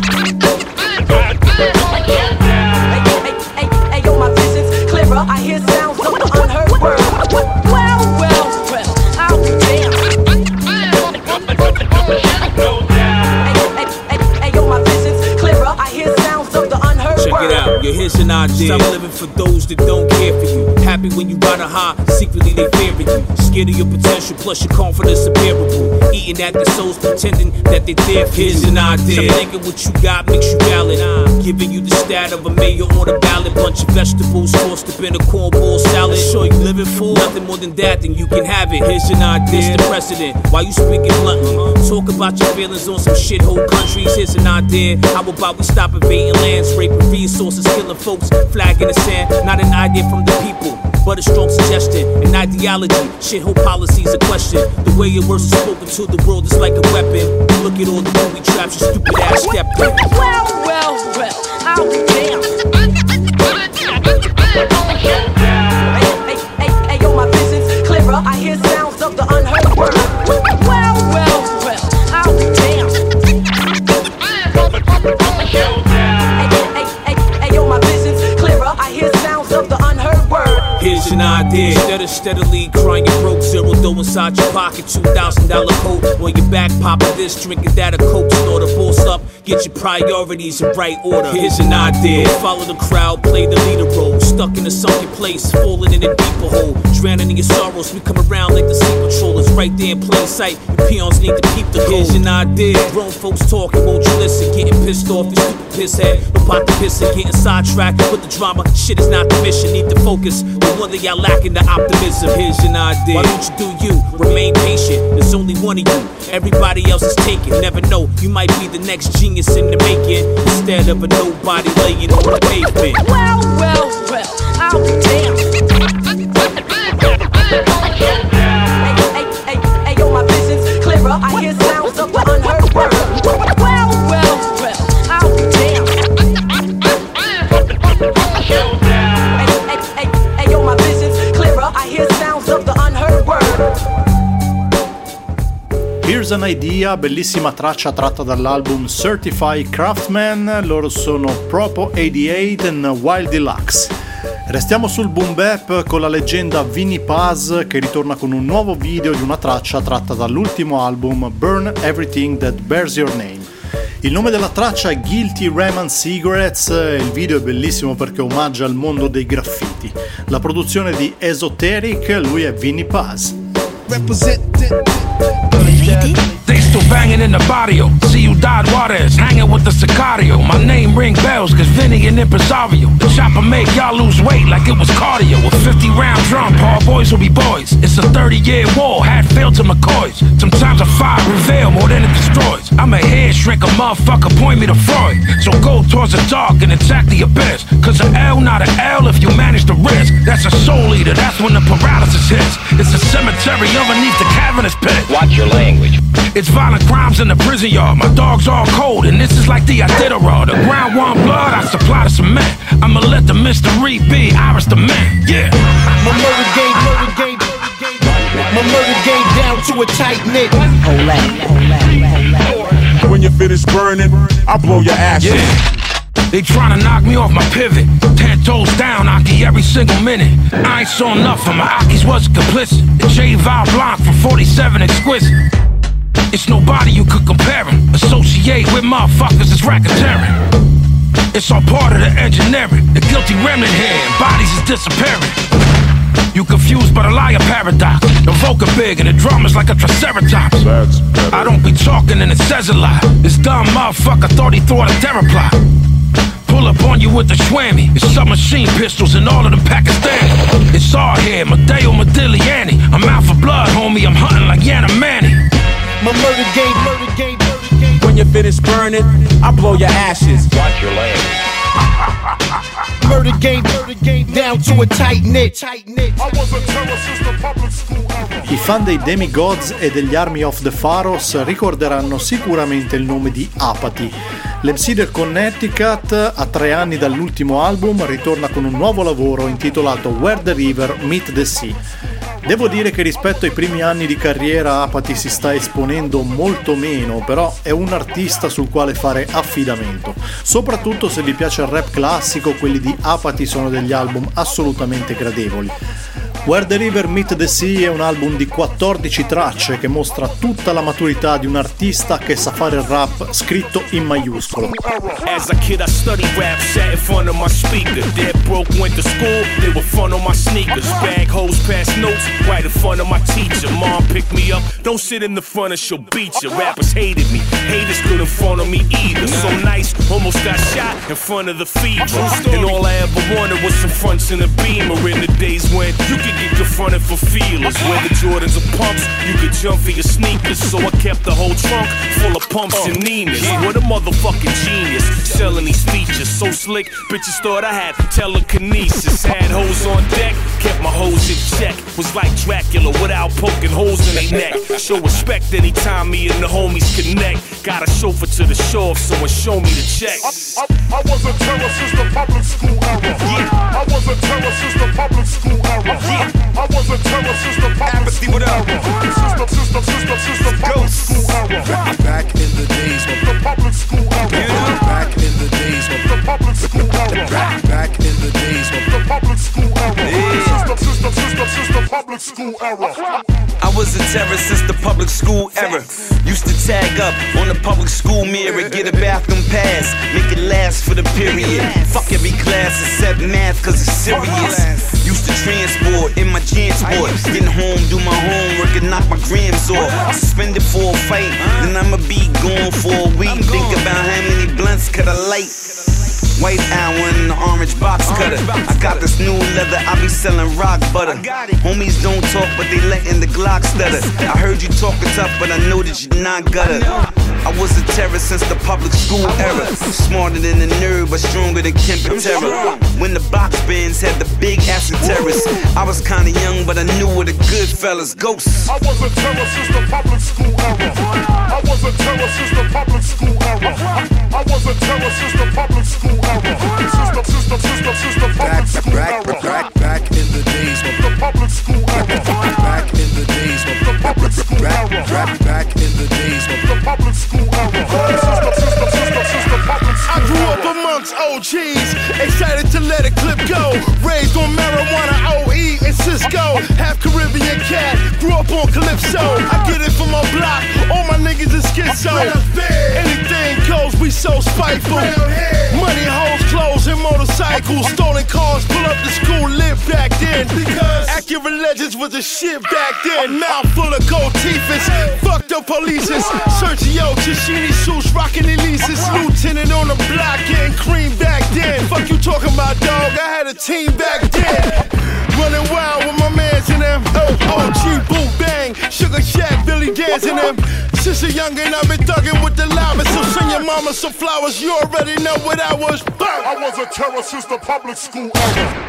Hey, hey, hey, hey, yo, my vision's clearer. I hear sounds of the unheard word. Well, well, well, I'll be damned. Hey, yo, my vision's clearer. I hear sounds of the unheard Check word. it out, yeah, here's an idea. Stop living for those that don't care for you. Happy when you ride a high, secretly they fearing you. Scared of your potential, plus your confidence unbearable. Eating at the souls, pretending that they there for you. Here's an idea. Stop thinking what you got makes you valid. Giving you the stat of a mayor on the ballot. Bunch of vegetables tossed up in a cornball salad. Sure you living full, nothing more than that, then you can have it. Here's an idea. It's the precedent. Why you speaking bluntly? Talk about your feelings on some shithole countries. Here's an idea. How about we stop invading lands, raping resources, killing folks, flag in the sand? Not an idea from the people, but a strong suggestion. An ideology, shithole policies a question. The way your words are spoken to the world is like a weapon. Look at all the movie traps your stupid ass stepped in. Well, well, well, I'll be damned. Hey, hey, hey, hey, yo, my vision's clearer. I hear sounds of the unheard word. Well, well, well, I'll be damned. Hey, hey, hey, hey, yo, my vision's clearer. I hear sounds of the unheard word. Here's an idea. Instead of steadily crying broke, zero dough inside your pocket, two thousand dollar coat on your back, popping this, drinking that, a coke store to boss up. Get your priorities in right order. Here's an idea: follow the crowd, play the leader role. Stuck in a sunken place, falling in a deeper hole, drowning in your sorrows. We come around like the sea patrollers, right there in plain sight. Your peons need to keep the code. Here's an idea: grown folks talking, won't you listen? Getting pissed off, this stupid piss head. No pot to piss and getting sidetracked with the drama. Shit is not the mission, need to focus. No wonder y'all lacking the optimism. Here's an idea: why don't you do you? Remain patient, there's only one of you. Everybody else is taken. Never know, you might be the next genius in the making, instead of a nobody laying on the pavement. Well, well, well, I'll be damned. Hey, hey, hey, hey, yo, my vision's clearer. I hear sounds of the unheard word. Well, well, well, I'll be damned. Hey, hey, hey, hey, yo, my vision's clearer. I hear sounds of the unheard word. Here's an Idea, bellissima traccia tratta dall'album Certified Craftsman. Loro sono Propo ottantotto and Wild Deluxe. Restiamo sul boom bap con la leggenda Vinnie Paz, che ritorna con un nuovo video di una traccia tratta dall'ultimo album Burn Everything That Bears Your Name. Il nome della traccia è Guilty Raman Cigarettes e il video è bellissimo perché omaggia al mondo dei graffiti. La produzione di Esoteric, lui è Vinnie Paz. They still banging in the barrio. See you Dod Waters, hanging with the Sicario. My name ring bells, cause Vinny an impresario. Chopper make y'all lose weight like it was cardio. With fifty round drum, Paul boys will be boys. It's a thirty year war, had failed to McCoys. Sometimes a fire reveal more than it destroys. I'm a head shrink, a motherfucker, point me to Freud. So go towards the dark and attack the abyss. Cause an L not an L if you manage the risk. That's a soul eater, that's when the paralysis hits. It's a cemetery underneath the cavernous pit. Watch your language. It's violent crimes in the prison yard. My dog's all cold, and this is like the Iditarod. The ground want blood, I supply the cement. I'ma let the mystery be Iris the man. Yeah. My murder game, murder game, my murder game down to a tight knit. Hold When you finish burning, I'll blow your ass. Yeah. They tryna knock me off my pivot. Ten toes down, Aki every single minute. I ain't saw enough of my Aki's wasn't complicit. The J Val Blanc from forty-seven exquisite. It's nobody you could compare him. Associate with motherfuckers that's racketeering. It's all part of the engineering. The guilty remnant here, and bodies is disappearing. You confused by the liar paradox. The vocal big and the drummer's like a triceratops. I don't be talking and it says a lot. This dumb motherfucker thought he thought a terror plot. Pull up on you with the swammy. It's submachine pistols and all of them Pakistani. It's all here, Madeo Modigliani. I'm out for blood, homie, I'm hunting like Yana Manny. My murder game, murder game, murder game. When you finish burning, I'll blow your ashes. Watch your language. Murder game, murder game, down to a tight knit. I was a terror since the public school era. I fan dei Demigods e degli Army of the Pharaohs ricorderanno sicuramente il nome di Apathy. L'M C del Connecticut, a tre anni dall'ultimo album, ritorna con un nuovo lavoro intitolato Where the River Meet the Sea. Devo dire che rispetto ai primi anni di carriera Apathy si sta esponendo molto meno, però è un artista sul quale fare affidamento. Soprattutto se vi piace il rap classico, quelli di Apathy sono degli album assolutamente gradevoli. Where the River Meet the Sea è un album di quattordici tracce che mostra tutta la maturità di un artista che sa fare il rap scritto in maiuscolo. As a kid I studied rap, sat in front of my speaker. Dead broke, went to school, they were fun on my sneakers. Bag hoes, pass notes, right in front of my teacher. Mom picked me up, don't sit in the front or she'll beat you. Rappers hated me, haters couldn't front on me either. So nice, almost got shot in front of the feature. And all I ever wanted was some fronts in a Beamer. In the days when you could get confronted for feelers. Where the Jordans are pumps, you could jump for your sneakers. So I kept the whole trunk full of pumps and Ninas. What a motherfucking genius, selling these features. So slick, bitches thought I had telekinesis. Had hoes on deck, kept my hoes in check. Was like Dracula without poking holes in their neck. Show respect anytime me and the homies connect. Got a chauffeur to the show if someone show me the check. I, I, I was a terror since the public school era. Yeah. I was a terror since the public school era. Yeah. I was a terror since the public school era. Since the, since the, since the, since the public school era. Back in the days of the public school era. Back in the days of the public school era. Back in the days of the public school era. Since the, since the, since the, since the public school era. I was a terror since the public school era. Used to tag up on the public school mirror, get a bathroom pass, make it last for the period. Fuck every class except math, cause it's serious. Used to transport in my transport, getting home, do my homework and knock my grams off. Suspended for a fight, then I'ma be gone for a week. Think about how many blunts could I light. White hour in the orange box cutter. I got this new leather, I be selling rock butter. Homies don't talk, but they letting the Glock stutter. I heard you talking tough, but I know that you're not gutter. I was a terror since the public school era. Smarter than a nerd, but stronger than Kemp and Terror. When the box bands had the big acid terrorists, I was kinda young, but I knew what the good fellas. Ghosts. I was a terror since the public school era. I was a terror since the public school era. I was a terror since the public school era. System, system, system, system, public school era. Back, back in the days of the public school era. Back in the days of the public school era. Back, back in the days of the public school era. System, system, system, system, public school I grew up amongst O Gs, excited to let a clip go. Raised on marijuana, O E and Cisco. Half Caribbean cat, grew up on Calypso. I get it from my block, all my niggas is schizo. Anything goes, we so spiteful. Money, hoes, clothes, and motorcycles. Stolen cars, pull up to school, live back then. Because accurate legends was the shit back then. Mouth full of gold teeth, fuck the polices. Sergio Tachini suits, rockin' Elises. Lieutenant on the block, getting cream back then. Fuck you talking about, dog? I had a team back then. Running wild with my mans in them. O G, Boo Bang, Sugar Shack, Billy Dance in them. Since a youngin', I've been thuggin' with the llama. So send your mama some flowers, you already know what I was. I was a terror since the public school era.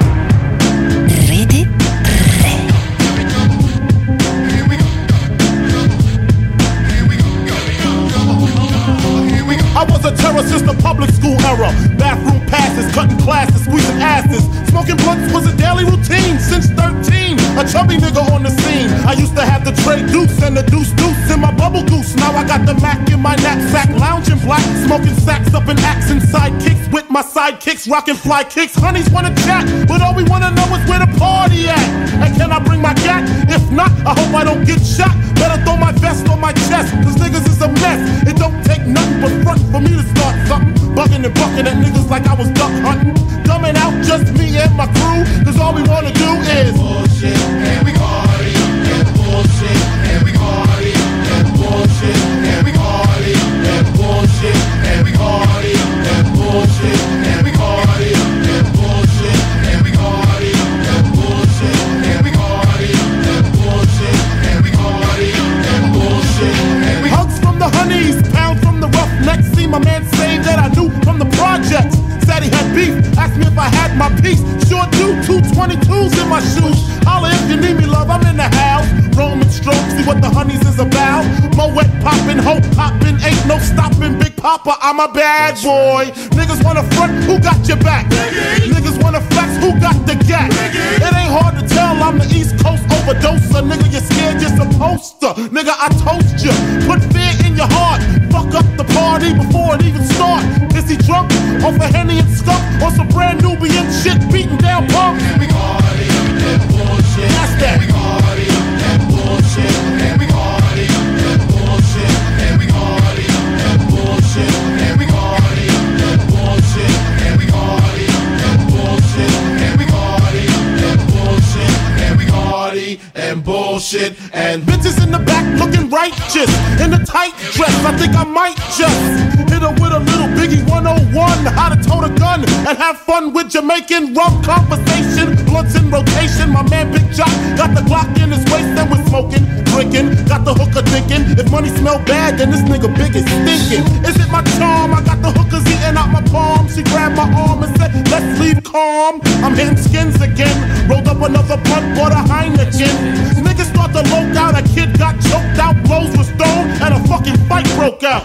I was a terror since the public school era. Bathroom passes, cutting classes, squeezing asses. Smoking blunts was a daily routine since thirteen. A chubby nigga on the scene. I used to have the tray deuce and the deuce deuce in my bubble goose. Now I got the Mac in my knapsack, lounging black, smoking sacks up in axe and sidekicks with my sidekicks, rocking fly kicks. Honeys wanna chat, but all we wanna know is where the party at. And can I bring my gat? If not, I hope I don't get shot. Better throw my vest on my chest, cause niggas is a mess. It don't take nothing but front for me to start something. Bugging and bucking at niggas like I was duck hunting. Dumbing out just me and my crew, cause all we wanna do is bullshit, and we party, and bullshit, and we party, and bullshit, and we party, and bullshit, and we party, and bullshit, and we party, and bullshit, and we party, and bullshit, and we party, and bullshit, and we party, and bullshit, and we hugs from the honeys, pounds from the roughnecks. See my man say that I knew from the projects. Said he had beef, asked me if I had my piece. Sure do, two twenty-twos in my shoes. Holla if you need me, love, I'm in the house. Roman stroke, see what the honeys is about. Moet poppin', hope poppin', ain't no stoppin'. Big Papa, I'm a bad boy. Niggas wanna front, who got your back? Niggas wanna flex, who got the gat? It ain't hard to tell, I'm the East Coast overdoser. Nigga, you're scared, you're supposed to. Nigga, I toast you. Put fear in your heart. Fuck up the party before it even start. Is he drunk off a Henny and skunk or some brand Nubian shit beating down punk? And we party and bullshit. That's that. And we party and bullshit. And we party and bullshit. And we party and bullshit. And we party and bullshit. And we party and bullshit. And we party and bullshit. And we party and bullshit. And bitches in the back looking righteous in a tight dress. I think I might just hit her with a little Biggie one oh one. How to tote a gun and have fun with Jamaican rum conversation. Blunts in rotation. My man Big Jock got the Glock in his waist and we're smoking, drinking. Got the hooker thinking if money smell bad, then this nigga big is stinking. Is it my charm? I got the hookers eating out my palm. She grabbed my arm and said, let's leave calm. I'm hitting skins again. Rolled up another blunt, bought a Heineken. Niggas start to loke out. A kid got choked out, blows were stoned, and a fucking fight broke out.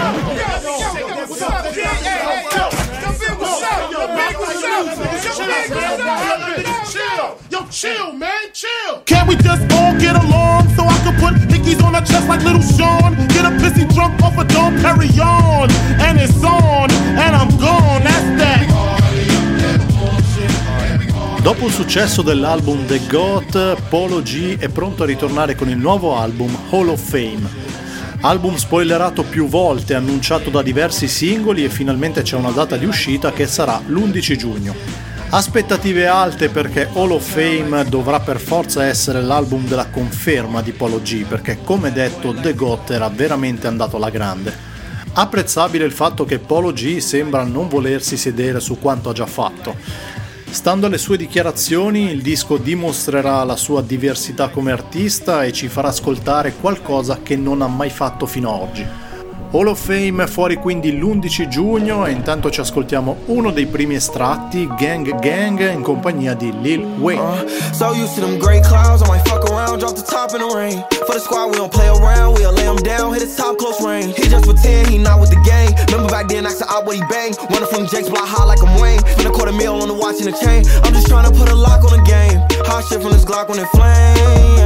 Yo, chill, man, chill. Can't we just all get along so I can put hickeys on her chest like little Sean? Get a pissy drunk off a Dom Perignon, and it's on, and I'm gone. That's that. Dopo il successo dell'album The Goat, Polo G è pronto a ritornare con il nuovo album Hall of Fame. Album spoilerato più volte, annunciato da diversi singoli e finalmente c'è una data di uscita che sarà l'undici giugno. Aspettative alte perché Hall of Fame dovrà per forza essere l'album della conferma di Polo G, perché come detto The Goat era veramente andato alla grande. Apprezzabile il fatto che Polo G sembra non volersi sedere su quanto ha già fatto. Stando alle sue dichiarazioni, il disco dimostrerà la sua diversità come artista e ci farà ascoltare qualcosa che non ha mai fatto fino ad oggi. Hall of Fame fuori quindi l'undici giugno e intanto ci ascoltiamo uno dei primi estratti, Gang Gang, in compagnia di Lil Wayne. Uh, so used to them gray clouds, I might fuck around, drop the top in the rain. For the squad, we don't play around, we'll lay him down, hit his top close range. He just pretend he not with the gang. Remember back then, asked out what he bang. Running from Jake's block high like I'm Wayne. Spend a quarter mil on the watch and the chain. I'm just trying to put a lock on the game. Hot shit from this Glock when it flame.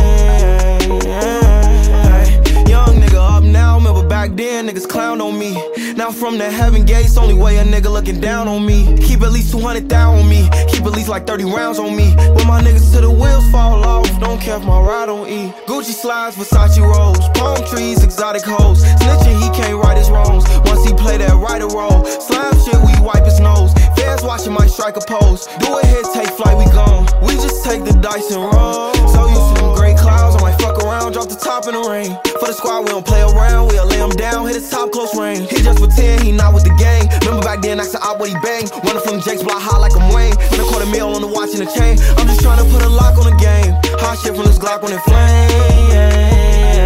Young nigga up now, remember back then niggas clown on me. Now from the heaven gates, only way a nigga looking down on me. Keep at least two hundred thousand on me, keep at least like thirty rounds on me. When my niggas to the wheels fall off, don't care if my ride don't eat. Gucci slides, Versace rolls, palm trees, exotic hoes. Snitching, he can't right his wrongs. Once he play that right or roll, slime shit, we wipe his nose. Fans watching might strike a pose. Do a hit, take flight, we gone. We just take the dice and roll. So used to them gray clouds, I might fuck around, drop the top in the rain. For the squad, we don't play around, we'll lay him down, hit his top close range. He just pretend he not with the gang. Remember back then, asked out what he bang. Running from Jake's block high like I'm Wayne. Spend a quarter mil on the watch and the chain. I'm just trying to put a lock on the game. Hot shit from this Glock when it flame.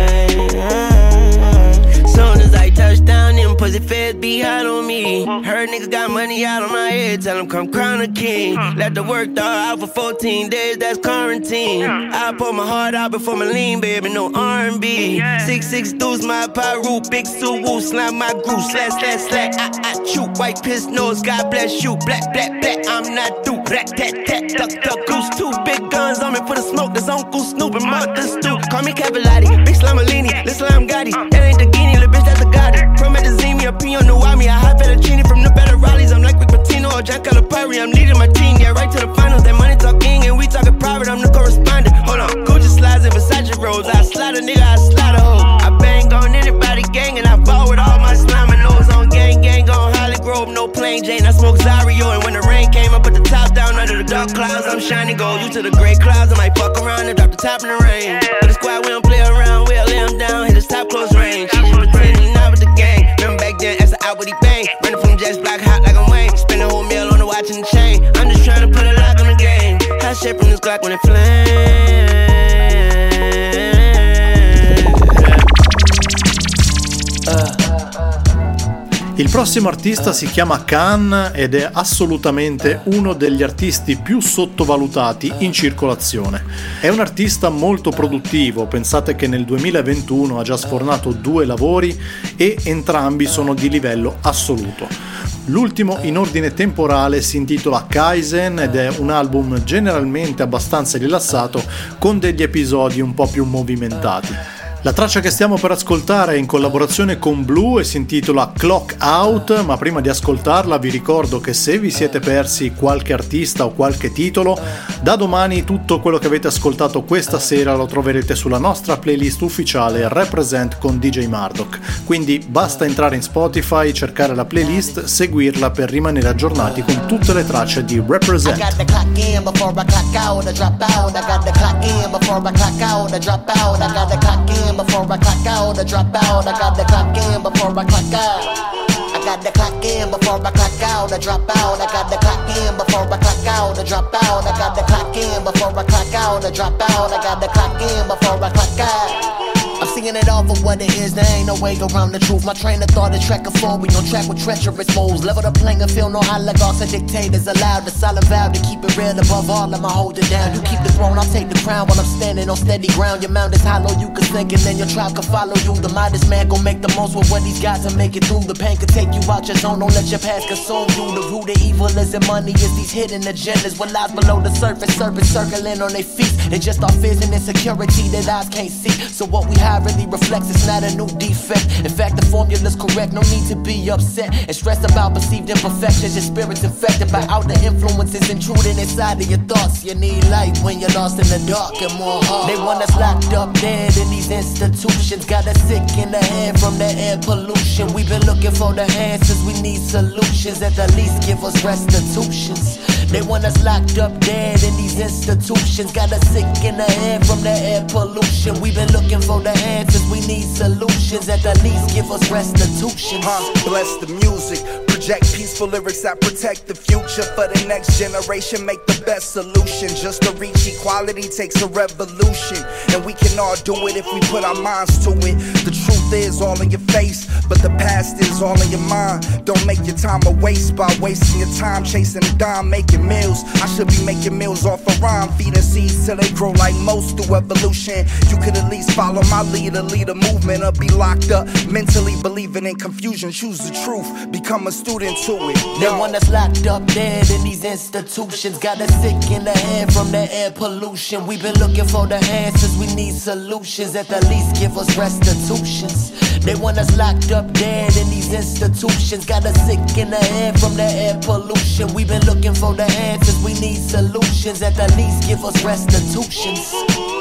Soon as I touch down, them pussy feds be hot on me. Heard niggas got money out on my head, tell them come crown a king. Let the work dog out for fourteen days, that's quarantine. I pour my heart out before my lean, baby, no R and B. Six six dudes, my pyro, big suit, woo, slime my groove, slash, slash, slash. I, I shoot, white piss nose, God bless you. Black, black, black, I'm not through. Rat, tat, tat, duck, duck, goose. Two big guns on me for the smoke, that's Uncle Snoop and Martha Stew. Call me Cavallati, big Slamalini, listen, I'm Gotti. That ain't the guinea, little bitch, that's a Gotti. From Medizini, a P on the Wami, I hot fettuccine from the better rallies. I'm like Rick Pitino or Jack Calipari, I'm leading my team, yeah, right to the finals. That money talking and we talking private, I'm the correspondent. Hold on, Gucci slides and Versace rolls. I slide a nigga, I slide a hoe. I bang on anybody gang and I ball with all my slime and nose on gang, gang on Holly Grove, no plain Jane. I smoke Zario and when the rain came, I put the top down under the dark clouds. I'm shining gold, you to the gray clouds. I might fuck around and drop the top in the rain. For the squad, we don't play around, we'll lay him down, hit his top close range. She just pretend he not with the gang. Remember back then, asked out what he bang. Running from Jets block hot like I'm Wayne. Spend a whole meal on the watch and the chain. I'm just trying to put a lock on the game. Hot shit from this Glock when it flames. Uh. Il prossimo artista si chiama Khan ed è assolutamente uno degli artisti più sottovalutati in circolazione. È un artista molto produttivo, pensate che nel duemilaventuno ha già sfornato due lavori e entrambi sono di livello assoluto. L'ultimo in ordine temporale si intitola Kaizen ed è un album generalmente abbastanza rilassato con degli episodi un po' più movimentati. La traccia che stiamo per ascoltare è in collaborazione con Blue e si intitola Clock Out, ma prima di ascoltarla vi ricordo che se vi siete persi qualche artista o qualche titolo, da domani tutto quello che avete ascoltato questa sera lo troverete sulla nostra playlist ufficiale Represent con D J Murdoch. Quindi basta entrare in Spotify, cercare la playlist, seguirla per rimanere aggiornati con tutte le tracce di Represent. Before I clock out, I drop out. I got the clock in before I clock out. I got the clock in before I clock out. I drop out. I got the clock in before I clock out. I drop out. I got the clock in before I clock out. I drop out. I got the clock in before I clock out. I'm seeing it all for what it is, there ain't no way around the truth. My train of thought is track a four, we on track with treacherous moves. Level the playing field, no oligarchs or dictators allowed. The solid vow to keep it real above all, I'ma hold it down. You keep the throne, I'll take the crown while I'm standing on steady ground. Your mound is hollow, you can sink and then your tribe can follow you. The modest man gon' make the most with what he's got to make it through. The pain can take you out your zone, don't let your past consume you. The root of evil isn't money, it's these hidden agendas. What lies below the surface, serpents circling on their feet. It's just our fears and insecurity that eyes can't see. So what we hide really reflects, it's not a new defect. In fact, the formula's correct, no need to be upset and stressed about perceived imperfections. Your spirit's infected by outer influences intruding inside of your thoughts. You need light when you're lost in the dark and more heart. They want us locked up dead in these institutions, got us sick in the head from the air pollution. We've been looking for the answers, we need solutions, at the least give us restitutions. They want us locked up dead in these institutions, got us sick in the head from the air pollution. We've been looking for the answers, we need solutions, at the least give us restitutions. Huh, bless the music, project peaceful lyrics that protect the future for the next generation, make the best solution. Just to reach equality takes a revolution, and we can all do it if we put our minds to it. The truth is all in your face, but the past is all in your mind. Don't make your time a waste by wasting your time chasing a dime, making meals. I should be making meals off a rhyme, feeding seeds till they grow like most through evolution. You could at least follow my leader, lead a movement, or be locked up mentally believing in confusion. Choose the truth, become a student to it. They want us locked up dead in these institutions, got us sick in the head from the air pollution. We've been looking for the answers, we need solutions, at the least give us restitutions. They want us locked up dead in these institutions, got us sick in the head from the air pollution. We've been looking for the answers, we need solutions, at the least give us restitutions.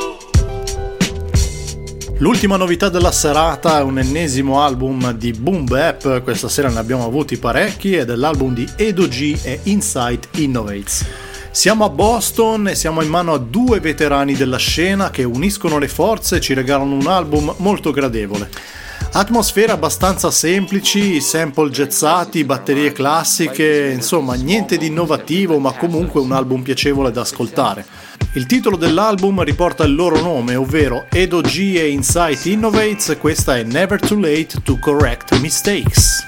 L'ultima novità della serata è un ennesimo album di boom bap, questa sera ne abbiamo avuti parecchi, ed è l'album di Edo G e Insight Innovates. Siamo a Boston e siamo in mano a due veterani della scena che uniscono le forze e ci regalano un album molto gradevole. Atmosfere abbastanza semplici, sample jazzati, batterie classiche, insomma niente di innovativo, ma comunque un album piacevole da ascoltare. Il titolo dell'album riporta il loro nome, ovvero Edo G e Insight Innovates, questa è Never Too Late to Correct Mistakes.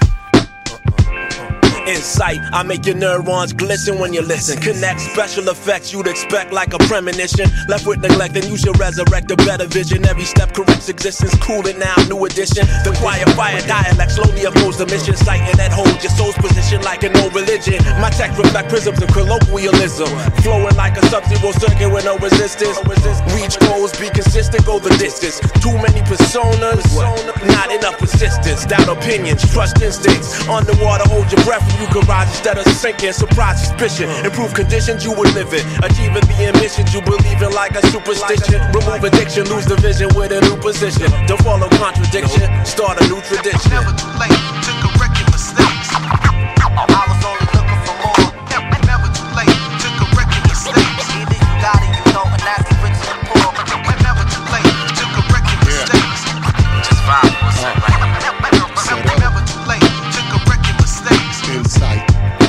Insight, I make your neurons glisten when you listen. Connect special effects you'd expect like a premonition. Left with neglect, then you should resurrect a better vision. Every step corrects existence, cool it now, new edition. The quiet fire dialect slowly oppose the mission. Sighting that holds your soul's position like an old religion. My text reflect prisms of colloquialism. Flowing like a sub-zero circuit with no resistance. Reach goals, be consistent, go the distance. Too many personas, not enough persistence. Doubt opinions, trust instincts. Underwater, hold your breath. You can rise instead of sinking, surprise suspicion. Improve conditions you would live in. Achieving the ambitions you believe in like a superstition. Remove addiction, lose the vision with a new position. Don't follow contradiction, start a new tradition. Never too late to correct your mistakes. I was only looking for more. Never too late to correct your mistakes. Either you got it, you don't, and that's the rich and the poor. Never too late to correct your mistakes. Just five percent right. Never too late to correct your mistakes. Insight.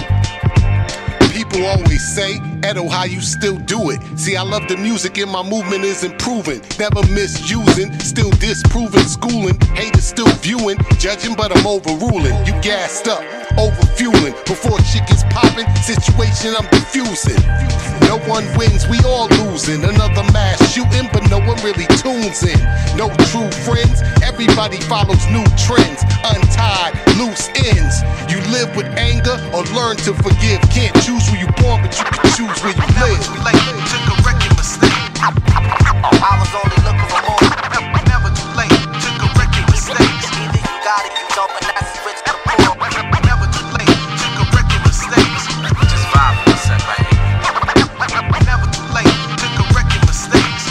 People always say, Edo, how you still do it? See, I love the music and my movement is improving. Never misusing, still disproving, schooling. Haters still viewing, judging, but I'm overruling. You gassed up, overfueling. Before shit gets popping, situation I'm diffusing. No one wins, we all losing. Another mass shooting, but no one really tunes in. No true friends, everybody follows new trends. Untied, loose ends. You live with anger or learn to forgive. Can't choose where you born, but you can choose where you live. Never too late to correct your mistake. I was only looking for more. Never too late to correct your mistakes. Either you got it, you don't, and that's the rich and the poor. Never too late to correct your mistakes. Just five percent right. Never too late to correct your mistakes.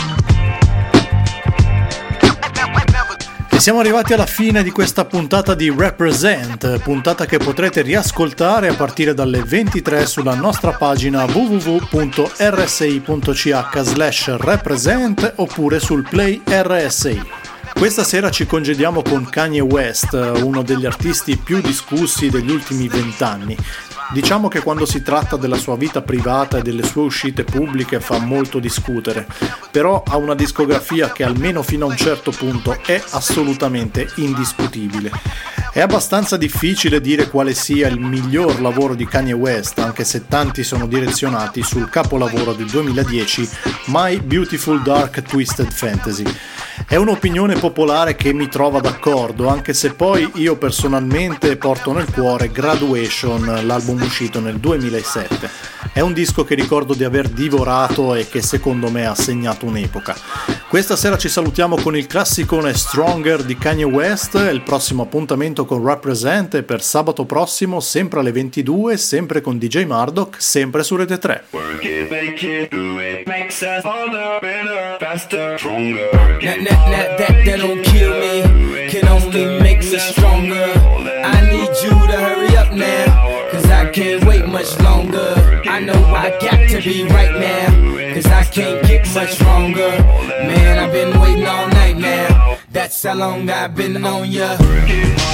E siamo arrivati alla fine di questa puntata di Represent, puntata che potrete riascoltare a partire dalle ventitré sulla nostra pagina w w w punto r s i punto c h slash represent oppure sul Play R S I. Questa sera ci congediamo con Kanye West, uno degli artisti più discussi degli ultimi vent'anni. Diciamo che quando si tratta della sua vita privata e delle sue uscite pubbliche fa molto discutere, però ha una discografia che almeno fino a un certo punto è assolutamente indiscutibile. È abbastanza difficile dire quale sia il miglior lavoro di Kanye West, anche se tanti sono direzionati sul capolavoro del duemiladieci, My Beautiful Dark Twisted Fantasy. È un'opinione popolare che mi trova d'accordo, anche se poi io personalmente porto nel cuore Graduation, l'album uscito nel duemilasette. È un disco che ricordo di aver divorato e che secondo me ha segnato un'epoca. Questa sera ci salutiamo con il classicone Stronger di Kanye West. Il prossimo appuntamento con Represent è per sabato prossimo, sempre alle ventidue, sempre con D J Murdoch, sempre su Rete tre. Work it, make it, do it, makes us harder, better, faster, stronger. That, that, that, that, that don't kill me, can only make me stronger. I need you to hurry up now, cause I can't wait much longer. I know I got to be right now, cause I can't get much stronger. Man, I've been waiting all night now, that's how long I've been on ya. I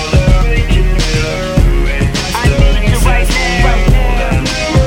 need you right now,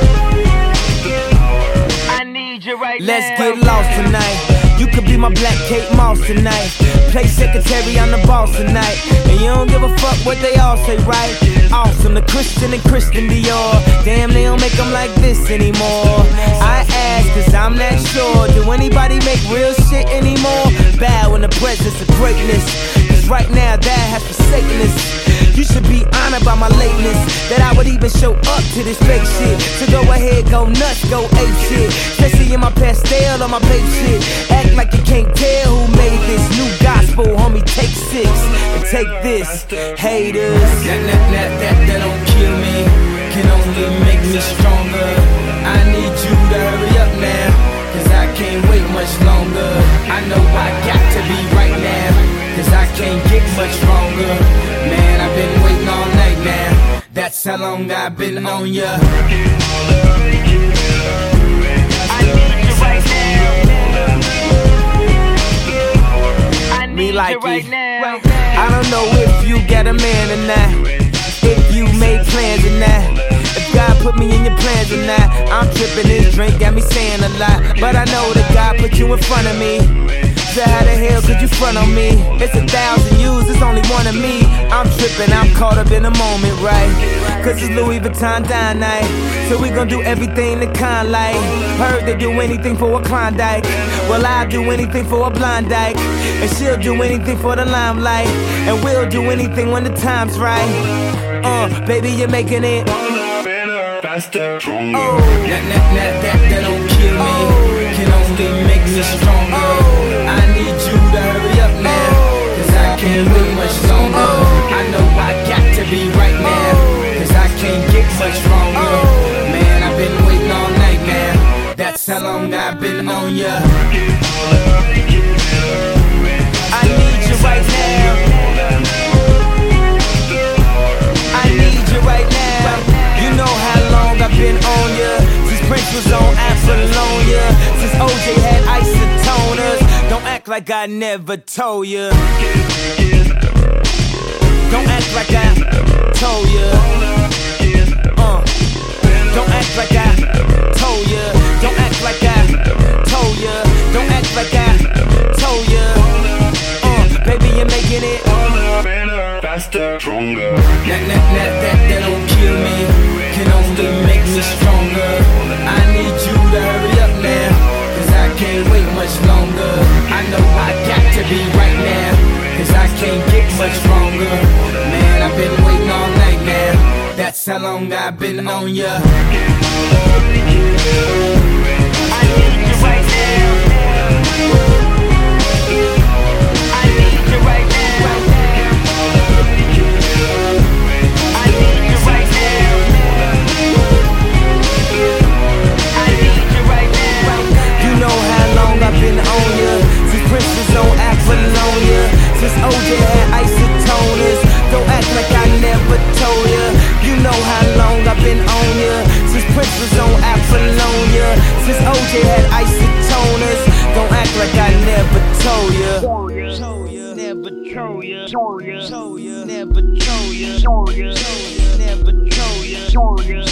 I need you right now. Let's get lost tonight. You could be my black Kate Moss tonight. Play secretary, I'm the boss tonight. And you don't give a fuck what they all say, right? Awesome, the Christian and Christian Dior. Damn, they don't make them like this anymore. I ask, cause I'm not sure. Do anybody make real shit anymore? Bow in the presence of greatness, cause right now that has forsaken us. You should be honored by my lateness, that I would even show up to this fake shit. So go ahead, go nuts, go ape shit. Especially in my pastel or my babe shit. Act like you can't tell who made this new gospel, homie. Take six and take this, haters. That, that, that, that, that don't kill me, can only make me stronger. I need you to hurry up now, cause I can't wait much longer. I know I got to be right now, cause I can't get much stronger. Man, I've been waiting all night now, that's how long I've been on ya. Me like it. I don't know if you got a man or not, if you made plans or not, if God put me in your plans or not. I'm tripping, this drink got me saying a lot, but I know that God put you in front of me. So how the hell could you front on me? It's a thousand yous, it's only one of me. I'm tripping, I'm caught up in the moment, right? Cause it's Louis Vuitton dine night, so we gon' do everything the kind like. Heard they do anything for a Klondike, well I'll do anything for a blind dyke. And she'll do anything for the limelight, and we'll do anything when the time's right. Uh, baby, you're making it faster, stronger. Oh, that, that, that, that, that don't kill me, oh, can only make me stronger. Oh, I need you to hurry up now, cause I can't wait much longer. Oh, I know I got to be right now, cause I can't get much stronger. Oh, man, I've been waiting all night now, that's how long I've been on ya. I need you right now, I need you right now. You know how long I've been on ya, since Prince was on Apollonia, since O J had isotoners. Don't act like I never told ya, don't act like I told ya. uh, Don't act like I told ya, don't act like I told ya, don't act like I told ya. uh, Baby, you're making it faster, stronger. That, that, that, that, that don't kill me, can only make me stronger. I need you to hurry up now, cause I can't wait much longer. I know I got to be right now, cause I can't get much stronger. Man, I've been waiting all night now, that's how long I've been on ya. I need you right now, I need you right now. I've been on ya, since Prince was on Apollonia, since O J had isotoners. Don't act like I never told ya. You know how long I've been on ya, since Prince was on Apollonia, since O J had isotoners. Don't act like I never told ya. Never told ya, never told ya, never told ya, never told ya.